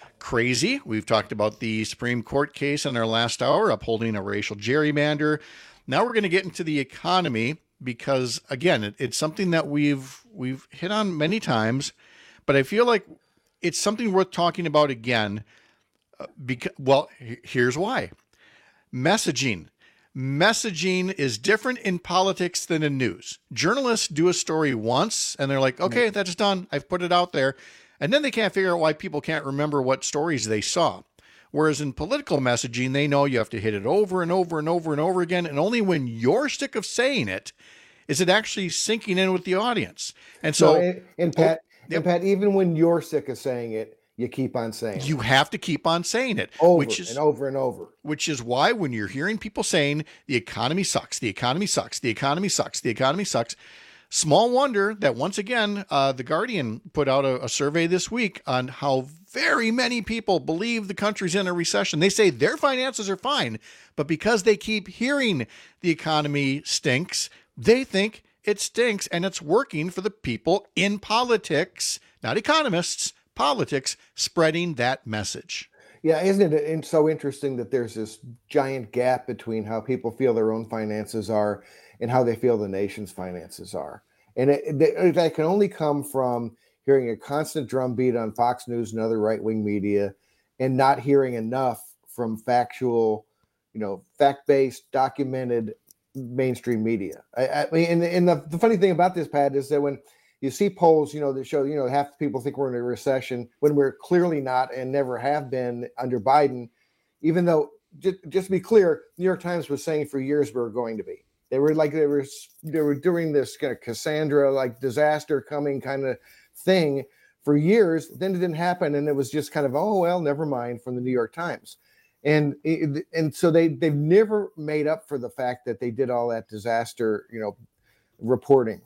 crazy. We've talked about the Supreme Court case in our last hour, upholding a racial gerrymander. Now we're going to get into the economy because, again, it, it's something that we've we've hit on many times, but I feel like it's something worth talking about again. Uh, because, well, here's why. Messaging. Messaging is different in politics than in news. Journalists do a story once and they're like, okay, that's done. I've put it out there. And then they can't figure out why people can't remember what stories they saw. Whereas in political messaging, they know you have to hit it over and over and over and over again. And only when you're sick of saying it is it actually sinking in with the audience. And so, no, and, and Pat, oh, yep. and Pat, even when you're sick of saying it, you keep on saying you it. have to keep on saying it over which is, and over and over. Which is why when you're hearing people saying the economy sucks, the economy sucks, the economy sucks, the economy sucks, small wonder that once again, uh, The Guardian put out a, a survey this week on how very many people believe the country's in a recession. They say their finances are fine, but because they keep hearing the economy stinks, they think it stinks, and it's working for the people in politics, not economists, politics, spreading that message. Yeah, isn't it so interesting that there's this giant gap between how people feel their own finances are and how they feel the nation's finances are? And it, it, that can only come from hearing a constant drumbeat on Fox News and other right-wing media and not hearing enough from factual, you know, fact-based, documented mainstream media. I, I mean, and, and the, the funny thing about this, Pat, is that when you see polls, you know, that show, you know, half the people think we're in a recession when we're clearly not and never have been under Biden, even though, just, just to be clear, New York Times was saying for years we were going to be. They were like, they were, they were doing this kind of Cassandra, like disaster coming kind of thing for years. Then it didn't happen. And it was just kind of, oh, well, never mind, from the New York Times. And and so they, they've never made up for the fact that they did all that disaster, you know, reporting.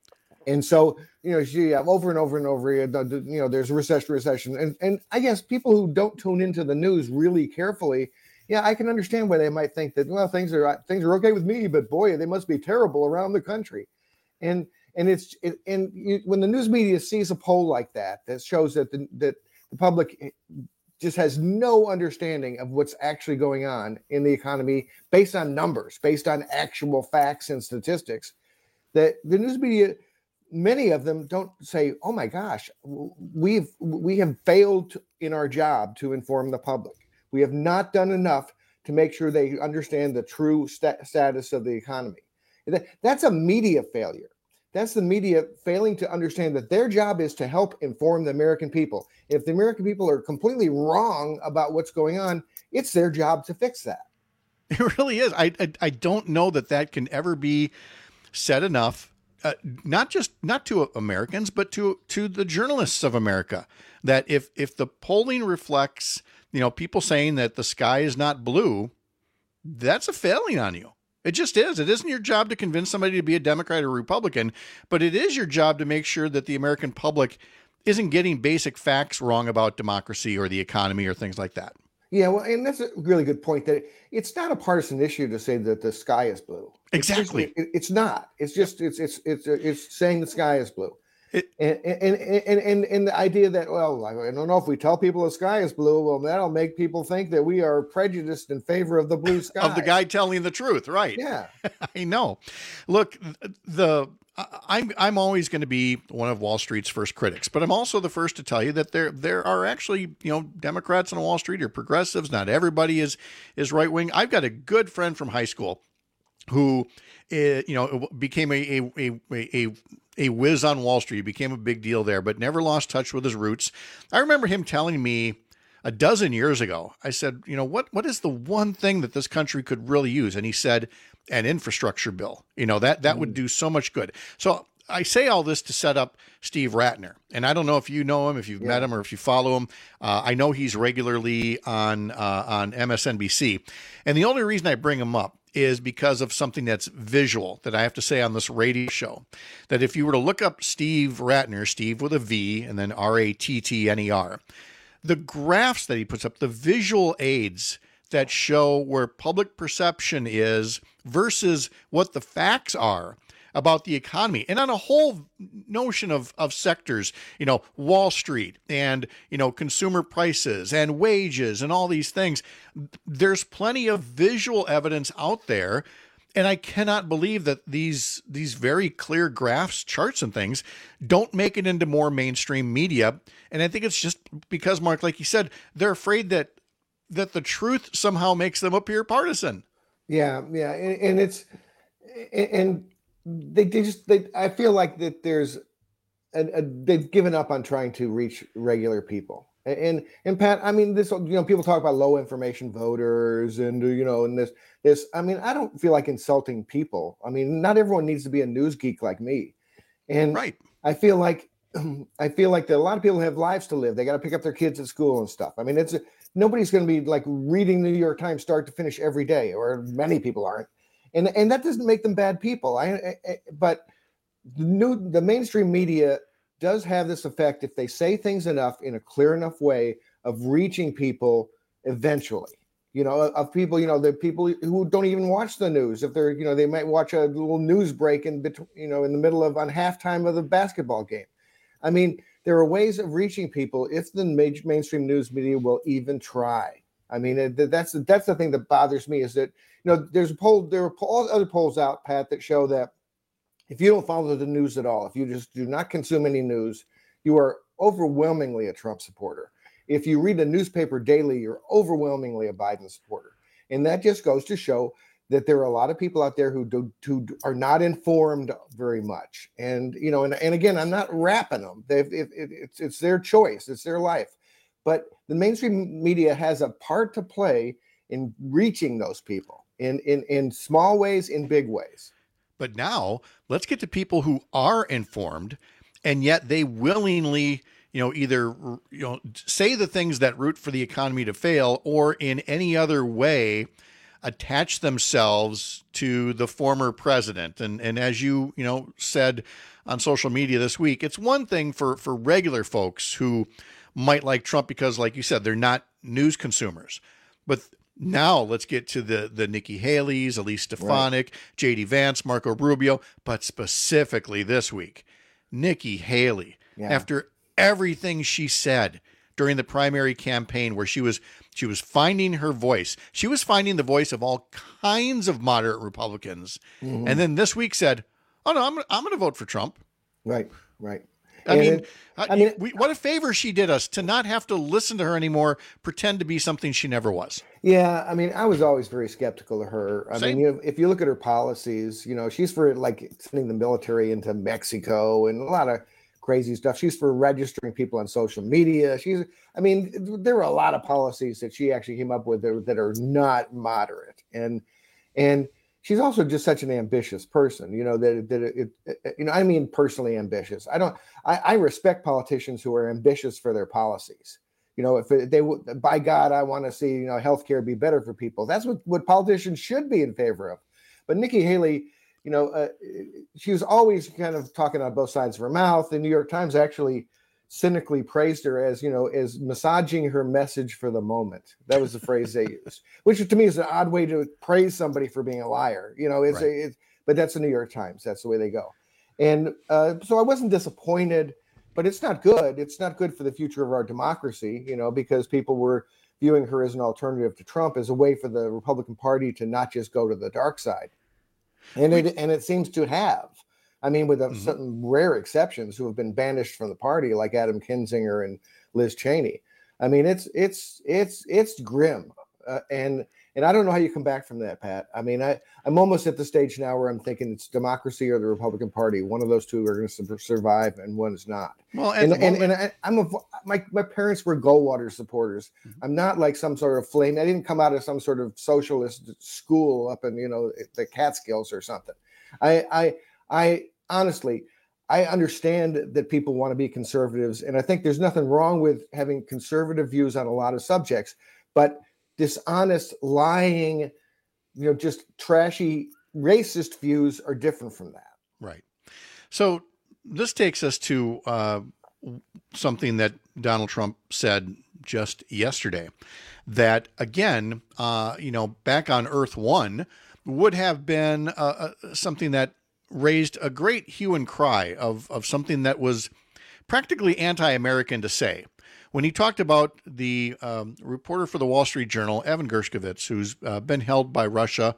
And so, you know, you have over and over and over, you know, there's a recession, recession. And, and I guess people who don't tune into the news really carefully, yeah, I can understand why they might think that, well, things are things are okay with me, but boy, they must be terrible around the country. And and it's it, and you, when the news media sees a poll like that, that shows that the, that the public just has no understanding of what's actually going on in the economy based on numbers, based on actual facts and statistics, that the news media, many of them don't say, oh my gosh, we've we have failed in our job to inform the public. We have not done enough to make sure they understand the true st- status of the economy. That, that's a media failure. That's the media failing to understand that their job is to help inform the American people. If the American people are completely wrong about what's going on, it's their job to fix that. It really is. I I, I don't know that that can ever be said enough. Uh, not just not to Americans, but to to the journalists of America, that if if the polling reflects, you know, people saying that the sky is not blue, that's a failing on you. It just is. It isn't your job to convince somebody to be a Democrat or Republican, but it is your job to make sure that the American public isn't getting basic facts wrong about democracy or the economy or things like that. Yeah, well, and that's a really good point, that it's not a partisan issue to say that the sky is blue. Exactly. It's, just, it, it's not. It's just it's it's it's it's saying the sky is blue. It, and, and, and and and the idea that, well, I don't know, if we tell people the sky is blue, well, that'll make people think that we are prejudiced in favor of the blue sky. Of the guy telling the truth, right? Yeah. I know. Look, the I'm I'm always going to be one of Wall Street's first critics, but I'm also the first to tell you that there there are actually, you know, Democrats on Wall Street or progressives. Not everybody is is right wing. I've got a good friend from high school who, uh, you know, became a a a, a a whiz on Wall Street, became a big deal there, but never lost touch with his roots. I remember him telling me a dozen years ago, I said, you know, what, what is the one thing that this country could really use? And he said, an infrastructure bill. You know, that, that mm. would do so much good. So I say all this to set up Steve Ratner. And I don't know if you know him, if you've yeah. met him, or if you follow him. Uh, I know he's regularly on, uh, on M S N B C. And the only reason I bring him up is because of something that's visual that I have to say on this radio show. That if you were to look up Steve Ratner, Steve with a V and then R A T T N E R, the graphs that he puts up, the visual aids that show where public perception is versus what the facts are about the economy, and on a whole notion of, of sectors, you know, Wall Street and, you know, consumer prices and wages and all these things. There's plenty of visual evidence out there. And I cannot believe that these, these very clear graphs, charts and things don't make it into more mainstream media. And I think it's just because, Mark, like you said, they're afraid that, that the truth somehow makes them appear partisan. Yeah. Yeah. And, and it's, and, They, they just they I feel like that there's a, a, they've given up on trying to reach regular people. And and Pat, I mean, this, you know, people talk about low information voters and, you know, and this this I mean, I don't feel like insulting people. I mean, not everyone needs to be a news geek like me. And right. I feel like I feel like that a lot of people have lives to live. They got to pick up their kids at school and stuff. I mean, it's a, nobody's going to be like reading the New York Times start to finish every day, or many people aren't. And and that doesn't make them bad people. I, I but the new the mainstream media does have this effect, if they say things enough in a clear enough way, of reaching people eventually. You know, of people, you know, the people who don't even watch the news. If they're, you know, they might watch a little news break in between, you know, in the middle of on halftime of the basketball game. I mean, there are ways of reaching people if the major mainstream news media will even try. I mean, that's that's the thing that bothers me, is that, you know, there's a poll, there are all other polls out, Pat, that show that if you don't follow the news at all, if you just do not consume any news, you are overwhelmingly a Trump supporter. If you read a newspaper daily, you're overwhelmingly a Biden supporter. And that just goes to show that there are a lot of people out there who do, who are not informed very much. And, you know, and, and again, I'm not rapping them. They've, it, it, it's, it's their choice. It's their life. But the mainstream media has a part to play in reaching those people in, in, in small ways, in big ways. But now let's get to people who are informed, and yet they willingly, you know, either, you know, say the things that root for the economy to fail, or in any other way attach themselves to the former president. And and as you, you know, said on social media this week, it's one thing for, for regular folks who might like Trump because, like you said, they're not news consumers. But now let's get to the, the Nikki Haley's, Elise Stefanik, right. J D Vance, Marco Rubio, but specifically this week, Nikki Haley, yeah. after everything she said during the primary campaign, where she was she was finding her voice. She was finding the voice of all kinds of moderate Republicans. Mm-hmm. And then this week said, oh, no, I'm, I'm going to vote for Trump. Right, right. I mean, I mean, we, what a favor she did us to not have to listen to her anymore, pretend to be something she never was. Yeah, I mean, I was always very skeptical of her. I Same. mean, you know, if you look at her policies, you know, she's for like sending the military into Mexico and a lot of crazy stuff. She's for registering people on social media. She's, I mean, there are a lot of policies that she actually came up with that are, that are not moderate. And, and, she's also just such an ambitious person, you know, that, that it, it, you know, I mean, personally ambitious. I don't, I, I respect politicians who are ambitious for their policies. You know, if they would, by God, I want to see, you know, healthcare be better for people. That's what, what politicians should be in favor of. But Nikki Haley, you know, uh, she was always kind of talking on both sides of her mouth. The New York Times actually cynically praised her as, you know, as massaging her message for the moment. That was the phrase they used, which to me is an odd way to praise somebody for being a liar. You know, it's, right. a, it's but that's the New York Times. That's the way they go. And uh, so I wasn't disappointed, but it's not good. It's not good for the future of our democracy, you know, because people were viewing her as an alternative to Trump, as a way for the Republican Party to not just go to the dark side. And it and it seems to have. I mean, with a, mm-hmm. certain rare exceptions who have been banished from the party, like Adam Kinzinger and Liz Cheney. I mean, it's it's it's it's grim, uh, and and I don't know how you come back from that, Pat. I mean, I I'm almost at the stage now where I'm thinking it's democracy or the Republican Party. One of those two are going to survive, and one is not. Well, and and, and I, I'm a my my parents were Goldwater supporters. Mm-hmm. I'm not like some sort of flame. I didn't come out of some sort of socialist school up in, you know, the Catskills or something. I I I. Honestly, I understand that people want to be conservatives, and I think there's nothing wrong with having conservative views on a lot of subjects, but dishonest, lying, you know, just trashy, racist views are different from that. Right. So this takes us to uh, something that Donald Trump said just yesterday, that again, uh, you know, back on Earth One would have been uh, uh, something that raised a great hue and cry of, of something that was practically anti-American to say. When he talked about the um, reporter for the Wall Street Journal, Evan Gershkovich, who's uh, been held by Russia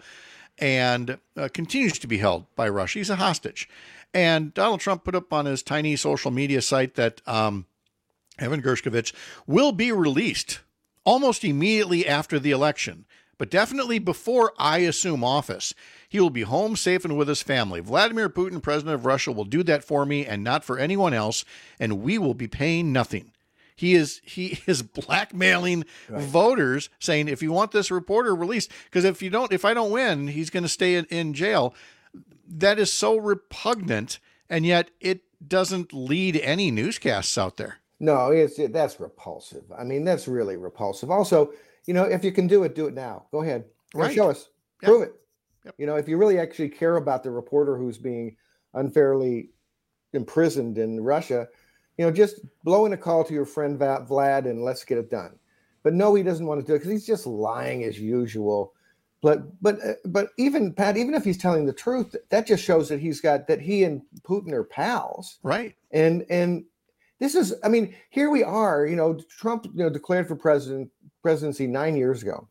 and uh, continues to be held by Russia. He's a hostage. And Donald Trump put up on his tiny social media site that um, Evan Gershkovich will be released almost immediately after the election, but definitely before I assume office. He will be home safe and with his family. Vladimir Putin, president of Russia, will do that for me and not for anyone else, and we will be paying nothing. He is he is blackmailing right. voters, saying, if you want this reporter released, because if you don't, if I don't win, he's going to stay in, in jail. That is so repugnant, and yet it doesn't lead any newscasts out there. No, it's it, that's repulsive. I mean, that's really repulsive. Also, you know, if you can do it, do it now. Go ahead. Right. Show us. Yep. Prove it. Yep. You know, if you really actually care about the reporter who's being unfairly imprisoned in Russia, you know, just blow in a call to your friend Vlad and let's get it done. But no, he doesn't want to do it because he's just lying as usual. But but but even Pat, even if he's telling the truth, that just shows that he's got that he and Putin are pals, right? And and this is, I mean, here we are. You know, Trump, you know, declared for president presidency nine years ago,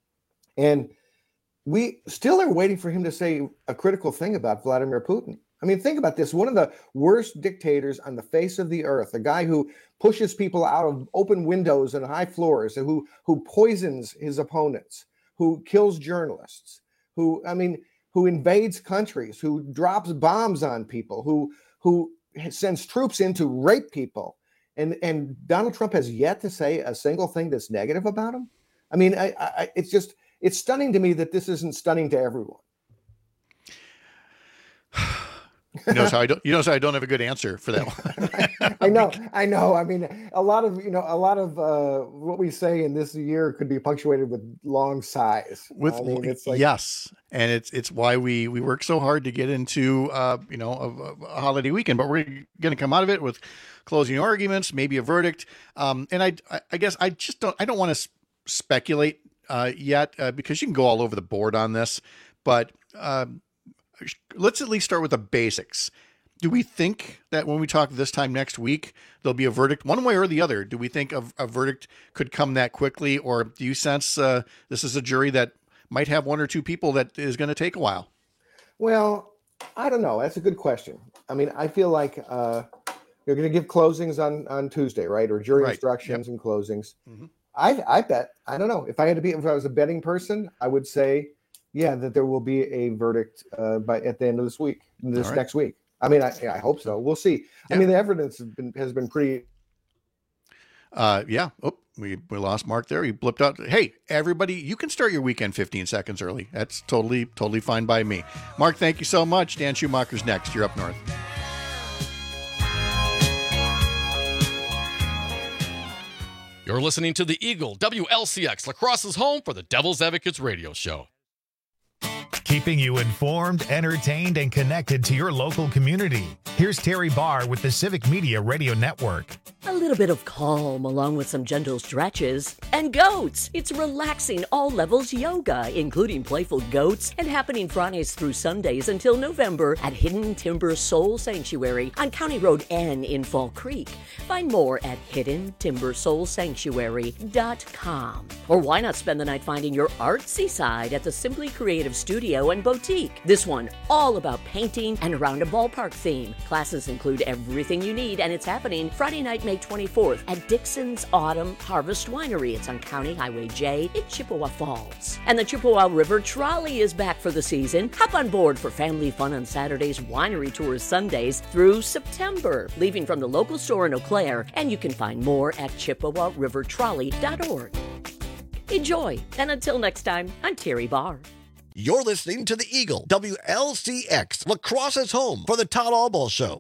and we still are waiting for him to say a critical thing about Vladimir Putin. I mean, think about this. One of the worst dictators on the face of the earth, a guy who pushes people out of open windows and high floors, and who, who poisons his opponents, who kills journalists, who, I mean, who invades countries, who drops bombs on people, who, who sends troops in to rape people. And, and Donald Trump has yet to say a single thing that's negative about him. I mean, I, I, it's just, it's stunning to me that this isn't stunning to everyone. You know, so I don't. You know, so I don't have a good answer for that one. I know, I know. I mean, a lot of you know, a lot of uh, what we say in this year could be punctuated with long sighs. With I mean, it's like, yes, and it's it's why we we work so hard to get into uh, you know a, a holiday weekend. But we're going to come out of it with closing arguments, maybe a verdict. Um, and I I guess I just don't. I don't want to speculate uh, yet uh, because you can go all over the board on this, but. Uh, Let's at least start with the basics. Do we think that when we talk this time next week, there'll be a verdict one way or the other? Do we think a, a verdict could come that quickly? Or do you sense uh, this is a jury that might have one or two people that is going to take a while? Well, I don't know. That's a good question. I mean, I feel like uh, you're going to give closings on, on Tuesday, right? Or jury right. instructions yep. and closings. Mm-hmm. I, I bet, I don't know. If I had to be, if I was a betting person, I would say, yeah, that there will be a verdict uh, by at the end of this week, this right. next week. I mean, I, yeah, I hope so. We'll see. Yeah. I mean, the evidence has been has been pretty. Uh, yeah. Oh, we we lost Mark there. He blipped out. Hey, everybody, you can start your weekend fifteen seconds early. That's totally totally fine by me. Mark, thank you so much. Dan Schumacher's next. You're up north. You're listening to the Eagle W L C X, La Crosse's home for the Devil's Advocates radio show. keeping you informed, entertained, and connected to your local community. Here's Terry Barr with the Civic Media Radio Network. A little bit of calm along with some gentle stretches. And goats! It's relaxing all levels yoga, including playful goats, and happening Fridays through Sundays until November at Hidden Timber Soul Sanctuary on County Road N in Fall Creek. Find more at hidden timber soul sanctuary dot com. Or why not spend the night finding your artsy side at the Simply Creative Studio and Boutique? This one all about painting and around a ballpark theme. Classes include everything you need, and it's happening Friday night, May twenty-fourth at Dixon's Autumn Harvest Winery. It's on County Highway J in Chippewa Falls. And the Chippewa River Trolley is back for the season. Hop on board for family fun on Saturdays, winery tours Sundays through September, leaving from the local store in Eau Claire, and you can find more at chippewa river trolley dot org. Enjoy, and until next time, I'm Terry Barr. You're listening to the Eagle, W L C X, La Crosse's home for the Todd Albaugh Show.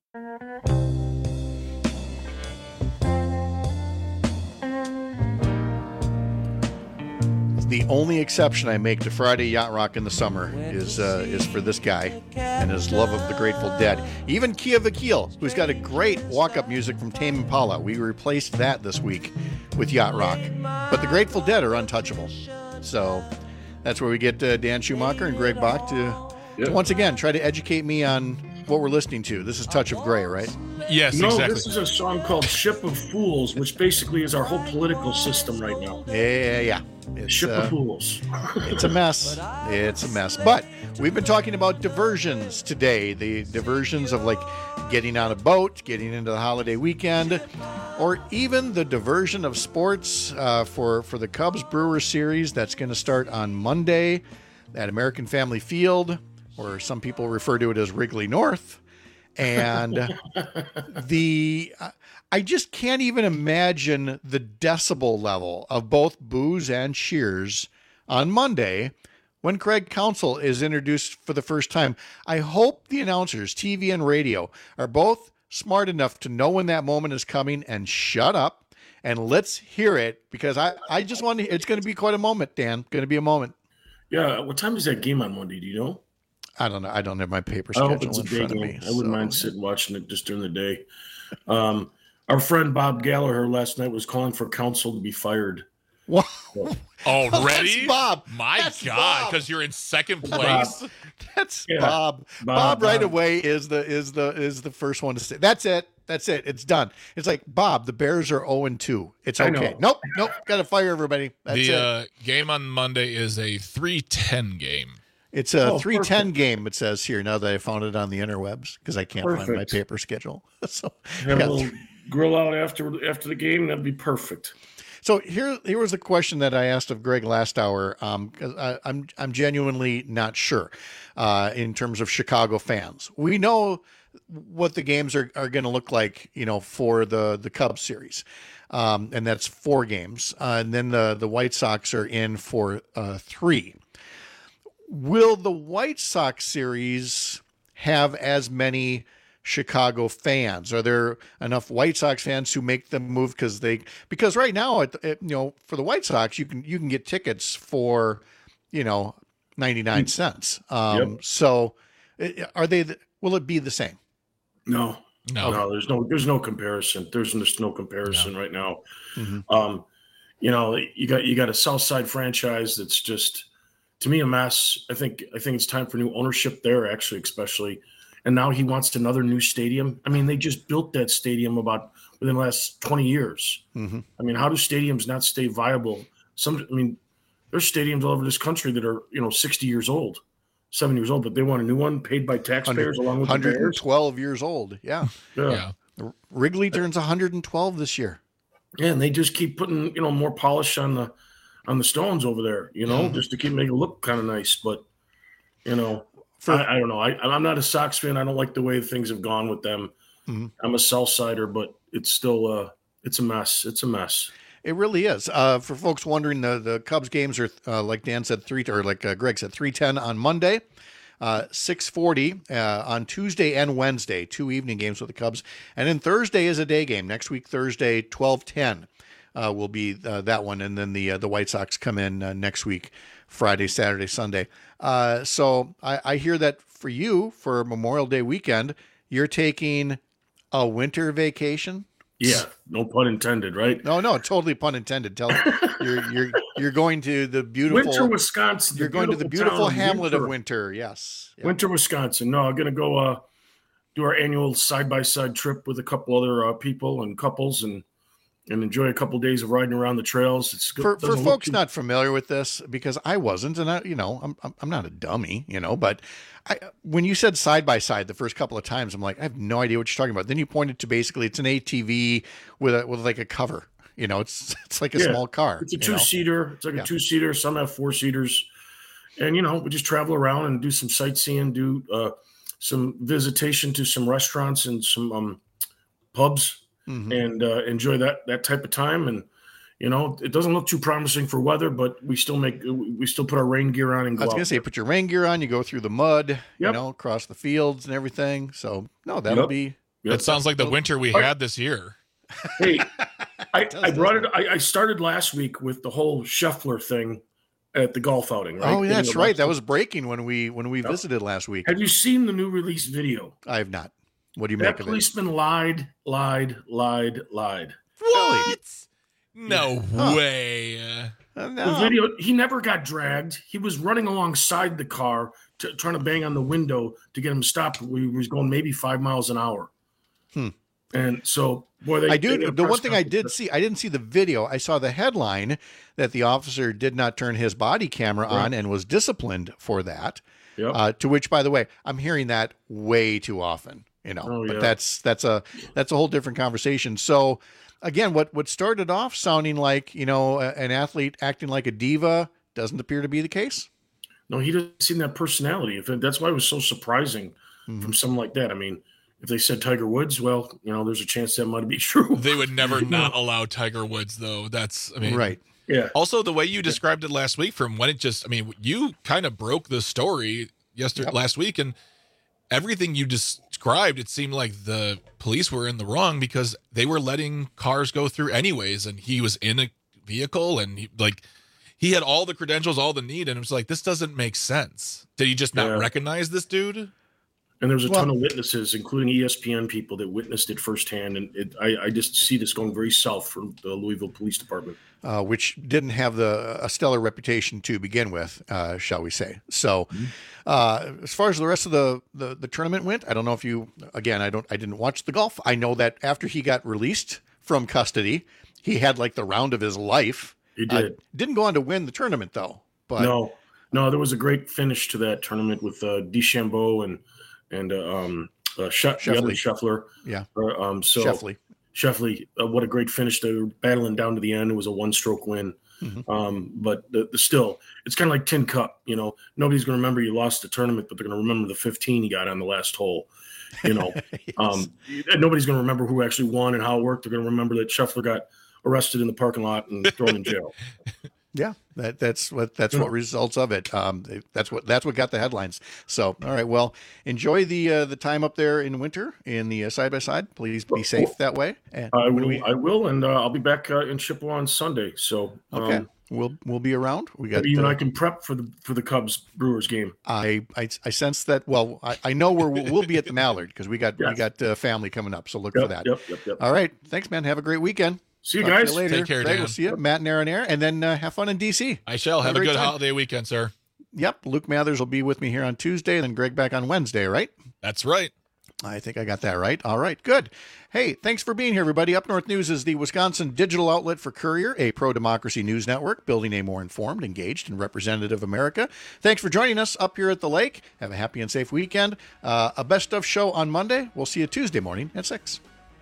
The only exception I make to Friday Yacht Rock in the summer is uh, is for this guy and his love of the Grateful Dead. Even Kia Vakil, who's got a great walk-up music from Tame Impala. We replaced that this week with Yacht Rock. But the Grateful Dead are untouchable. So that's where we get uh, Dan Schumacher and Greg Bach to, yeah. to once again try to educate me on what we're listening to. This is Touch of Grey, right? Yes, no, exactly. This is a song called Ship of Fools, which basically is our whole political system right now. Yeah, yeah, yeah. It's, Ship uh, of Fools. It's a mess. It's a mess. But we've been talking about diversions today. The diversions of like getting on a boat, getting into the holiday weekend, or even the diversion of sports uh, for, for the Cubs Brewers series that's going to start on Monday at American Family Field, or some people refer to it as Wrigley North. And the uh, I just can't even imagine the decibel level of both boos and cheers on Monday when Craig Counsell is introduced for the first time. I hope the announcers, T V and radio, are both smart enough to know when that moment is coming and shut up and let's hear it, because I, I just want to, it's going to be quite a moment, Dan. Going to be a moment. Yeah. What time is that game on Monday? Do you know? I don't know. I don't have my paper I hope schedule it's a in day front of game. me. I wouldn't so. mind sitting watching it just during the day. Um, our friend Bob Gallagher last night was calling for Counsell to be fired. Wow. Already? That's Bob. My That's God, Bob. because you're in second place. Bob. That's Yeah. Bob. Bob. Bob, right Bob. away is the is the is the first one to say. That's it. That's it. It's done. It's like, Bob, the Bears are oh and two. It's I okay. know. Nope. Nope. Got to fire everybody. That's the it. uh, game on Monday is a three ten game. It's a Oh, three ten perfect. game, it says here, now that I found it on the interwebs, because I can't find my Perfect. paper schedule. So, Have yeah. a little grill out after after the game. That'd be perfect. So here, here was a question that I asked of Greg last hour, um, because I, I'm I'm genuinely not sure uh, in terms of Chicago fans. We know what the games are, are going to look like, you know, for the the Cubs series, um, and that's four games, uh, and then the the White Sox are in for uh, three. Will the White Sox series have as many Chicago fans? Are there enough White Sox fans who make the move because they because right now it, it, you know, for the White Sox you can you can get tickets for, you know, ninety-nine cents. Um Yep. So it- are they the, will it be the same? No, No. no. There's no there's no comparison. There's just no comparison right now. Mhm. Um, you know, you got you got a South Side franchise that's just, to me, a mess. I think I think it's time for new ownership there, actually, especially. And now he wants another new stadium. I mean, they just built that stadium about within the last twenty years. Mm-hmm. I mean, how do stadiums not stay viable? Some, I mean, there's stadiums all over this country that are, you know, sixty years old, seventy years old, but they want a new one paid by taxpayers along with the Bears. one hundred twelve years old. Yeah. Yeah. Wrigley turns one hundred twelve this year. Yeah, and they just keep putting, you know, more polish on the on the stones over there, you know, Yeah. just to keep making it look kind of nice. But, you know, For- I, I don't know. I, I'm not a Sox fan. I don't like the way things have gone with them. Mhm. I'm a Southsider, but it's still uh, it's a mess. It's a mess. It really is. Uh, for folks wondering, the, the Cubs games are, uh, like Dan said, three or like uh, Greg said, three ten on Monday, uh, six forty uh, on Tuesday and Wednesday, two evening games with the Cubs. And then Thursday is a day game. Next week, Thursday, twelve ten uh, will be uh, that one, and then the uh, the White Sox come in uh, next week, Friday, Saturday, Sunday. Uh, so I, I hear that for you for Memorial Day weekend, you're taking a winter vacation. Yeah, no pun intended, right? No, no, totally pun intended. Tell you're you're you're going to the beautiful Winter, Wisconsin. You're going to the beautiful hamlet of Winter. Yes, yeah. Winter, Wisconsin. No, I'm gonna go uh, do our annual side by side trip with a couple other uh, people and couples, and and enjoy a couple of days of riding around the trails. It's good. For for folks too- not familiar with this, because I wasn't, and I, you know, I'm I'm, I'm not a dummy, you know, but I, when you said side by side the first couple of times, I'm like, I have no idea what you're talking about. Then you pointed to basically it's an A T V with a with like a cover. You know, it's it's like a yeah, small car. It's a two seater. It's like yeah. a two seater. Some have four seaters, and you know, we just travel around and do some sightseeing, do uh, some visitation to some restaurants and some um, pubs. Mm-hmm. And uh, enjoy that that type of time, and you know it doesn't look too promising for weather, but we still make we still put our rain gear on and go. I was gonna out say, there. Put your rain gear on. You go through the mud, yep. you know, across the fields and everything. So no, that'll yep. be. Yep. That sounds like the winter we had this year. Hey, I, does, I brought it. I, I started last week with the whole Scheffler thing at the golf outing. Right? Oh, yeah, that's right. That was breaking when we when we yep. visited last week. Have you seen the new release video? I have not. What do you that make of it? That policeman lied, lied, lied, lied. What? No huh. way. Uh, no. The video, he never got dragged. He was running alongside the car, to, trying to bang on the window to get him stopped. We was going maybe five miles an hour. Hmm. And so, boy, they, I do. They the one thing I did see, I didn't see the video. I saw the headline that the officer did not turn his body camera right. on and was disciplined for that. Yep. Uh, to which, by the way, I'm hearing that way too often. You know, oh, but yeah. that's that's a that's a whole different conversation. So, again, what what started off sounding like you know a, an athlete acting like a diva doesn't appear to be the case. No, he doesn't seem that personality. If it, that's why it was so surprising mm-hmm. from someone like that. I mean, if they said Tiger Woods, well, you know, there's a chance that might be true. They would never not allow Tiger Woods, though. That's I mean, right. Yeah. Also, the way you described it last week, from when it just, I mean, you kind of broke the story yesterday, yep. last week, and everything you described, it seemed like the police were in the wrong because they were letting cars go through anyways, and he was in a vehicle, and he, like he had all the credentials, all the need, and it was like, this doesn't make sense. Did he just not yeah. recognize this dude? And there's a well, ton of witnesses, including E S P N people, that witnessed it firsthand. And it, I, I just see this going very south for the Louisville Police Department. Uh, which didn't have the a stellar reputation to begin with, uh, shall we say. So mm-hmm. uh, as far as the rest of the, the, the tournament went, I don't know if you, again, I don't, I didn't watch the golf. I know that after he got released from custody, he had like the round of his life. He did. Uh, didn't go on to win the tournament though. But no, no, there was a great finish to that tournament with uh, DeChambeau and, and uh, um, uh, Sh- the other Scheffler. Yeah. Uh, um, so Scheffler. Scheffler, uh, what a great finish. They were battling down to the end. It was a one-stroke win. Mm-hmm. Um, but the, the still, it's kind of like Tin Cup. You know, nobody's going to remember you lost the tournament, but they're going to remember the fifteen you got on the last hole. You know, yes. um, nobody's going to remember who actually won and how it worked. They're going to remember that Scheffler got arrested in the parking lot and thrown in jail. Yeah, that that's what that's what results of it. Um, that's what that's what got the headlines. So, all right, well, enjoy the uh, the time up there in winter in the side by side. Please be safe that way. And I will. We, I will, and uh, I'll be back uh, in Chippewa on Sunday. So, okay, um, we'll we'll be around. We got. Maybe you and uh, I can prep for the for the Cubs Brewers game. I I, I sense that. Well, I, I know we're we'll be at the Mallard because we got yes. we got uh, family coming up. So look yep, for that. Yep, yep, yep. All right, thanks, man. Have a great weekend. See you Talk guys. To you later. Take care, Greg, Dan. We'll see you. Matt and Aaron Air, and then uh, have fun in D C. I shall. Have, have a good time. holiday weekend, sir. Yep. Luke Mathers will be with me here on Tuesday, and then Greg back on Wednesday, right? That's right. I think I got that right. All right, good. Hey, thanks for being here, everybody. Up North News is the Wisconsin digital outlet for Courier, a pro-democracy news network, building a more informed, engaged, and representative America. Thanks for joining us up here at the lake. Have a happy and safe weekend. Uh, a Best Of show on Monday. We'll see you Tuesday morning at six.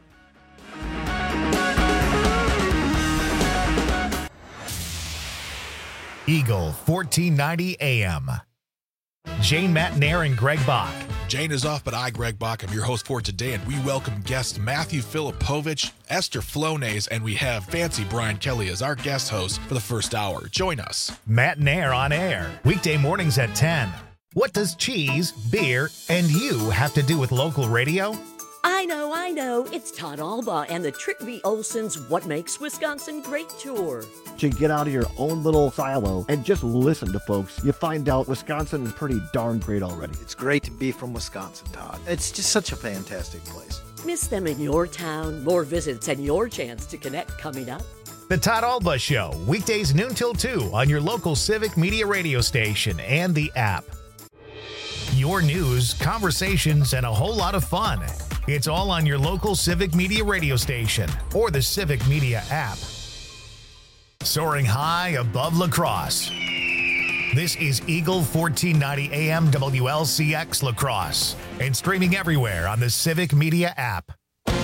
Eagle fourteen ninety A M. Jane Matnair and Greg Bach. Jane is off, but I, Greg Bach, am your host for today, and we welcome guests Matthew Filipovich, Esther Flonase, and we have Fancy Brian Kelly as our guest host for the first hour. Join us. Matnair on air, weekday mornings at ten. What does cheese, beer, and you have to do with local radio? I know, I know. It's Todd Alba and the Trick V. Olson's What Makes Wisconsin Great tour. To get out of your own little silo and just listen to folks, you find out Wisconsin is pretty darn great already. It's great to be from Wisconsin, Todd. It's just such a fantastic place. Miss them in your town? More visits and your chance to connect coming up. The Todd Alba Show, weekdays noon till two on your local Civic Media radio station and the app. Your news, conversations, and a whole lot of fun. It's all on your local Civic Media radio station or the Civic Media app. Soaring high above La Crosse. This is Eagle fourteen ninety A M W L C X La Crosse and streaming everywhere on the Civic Media app.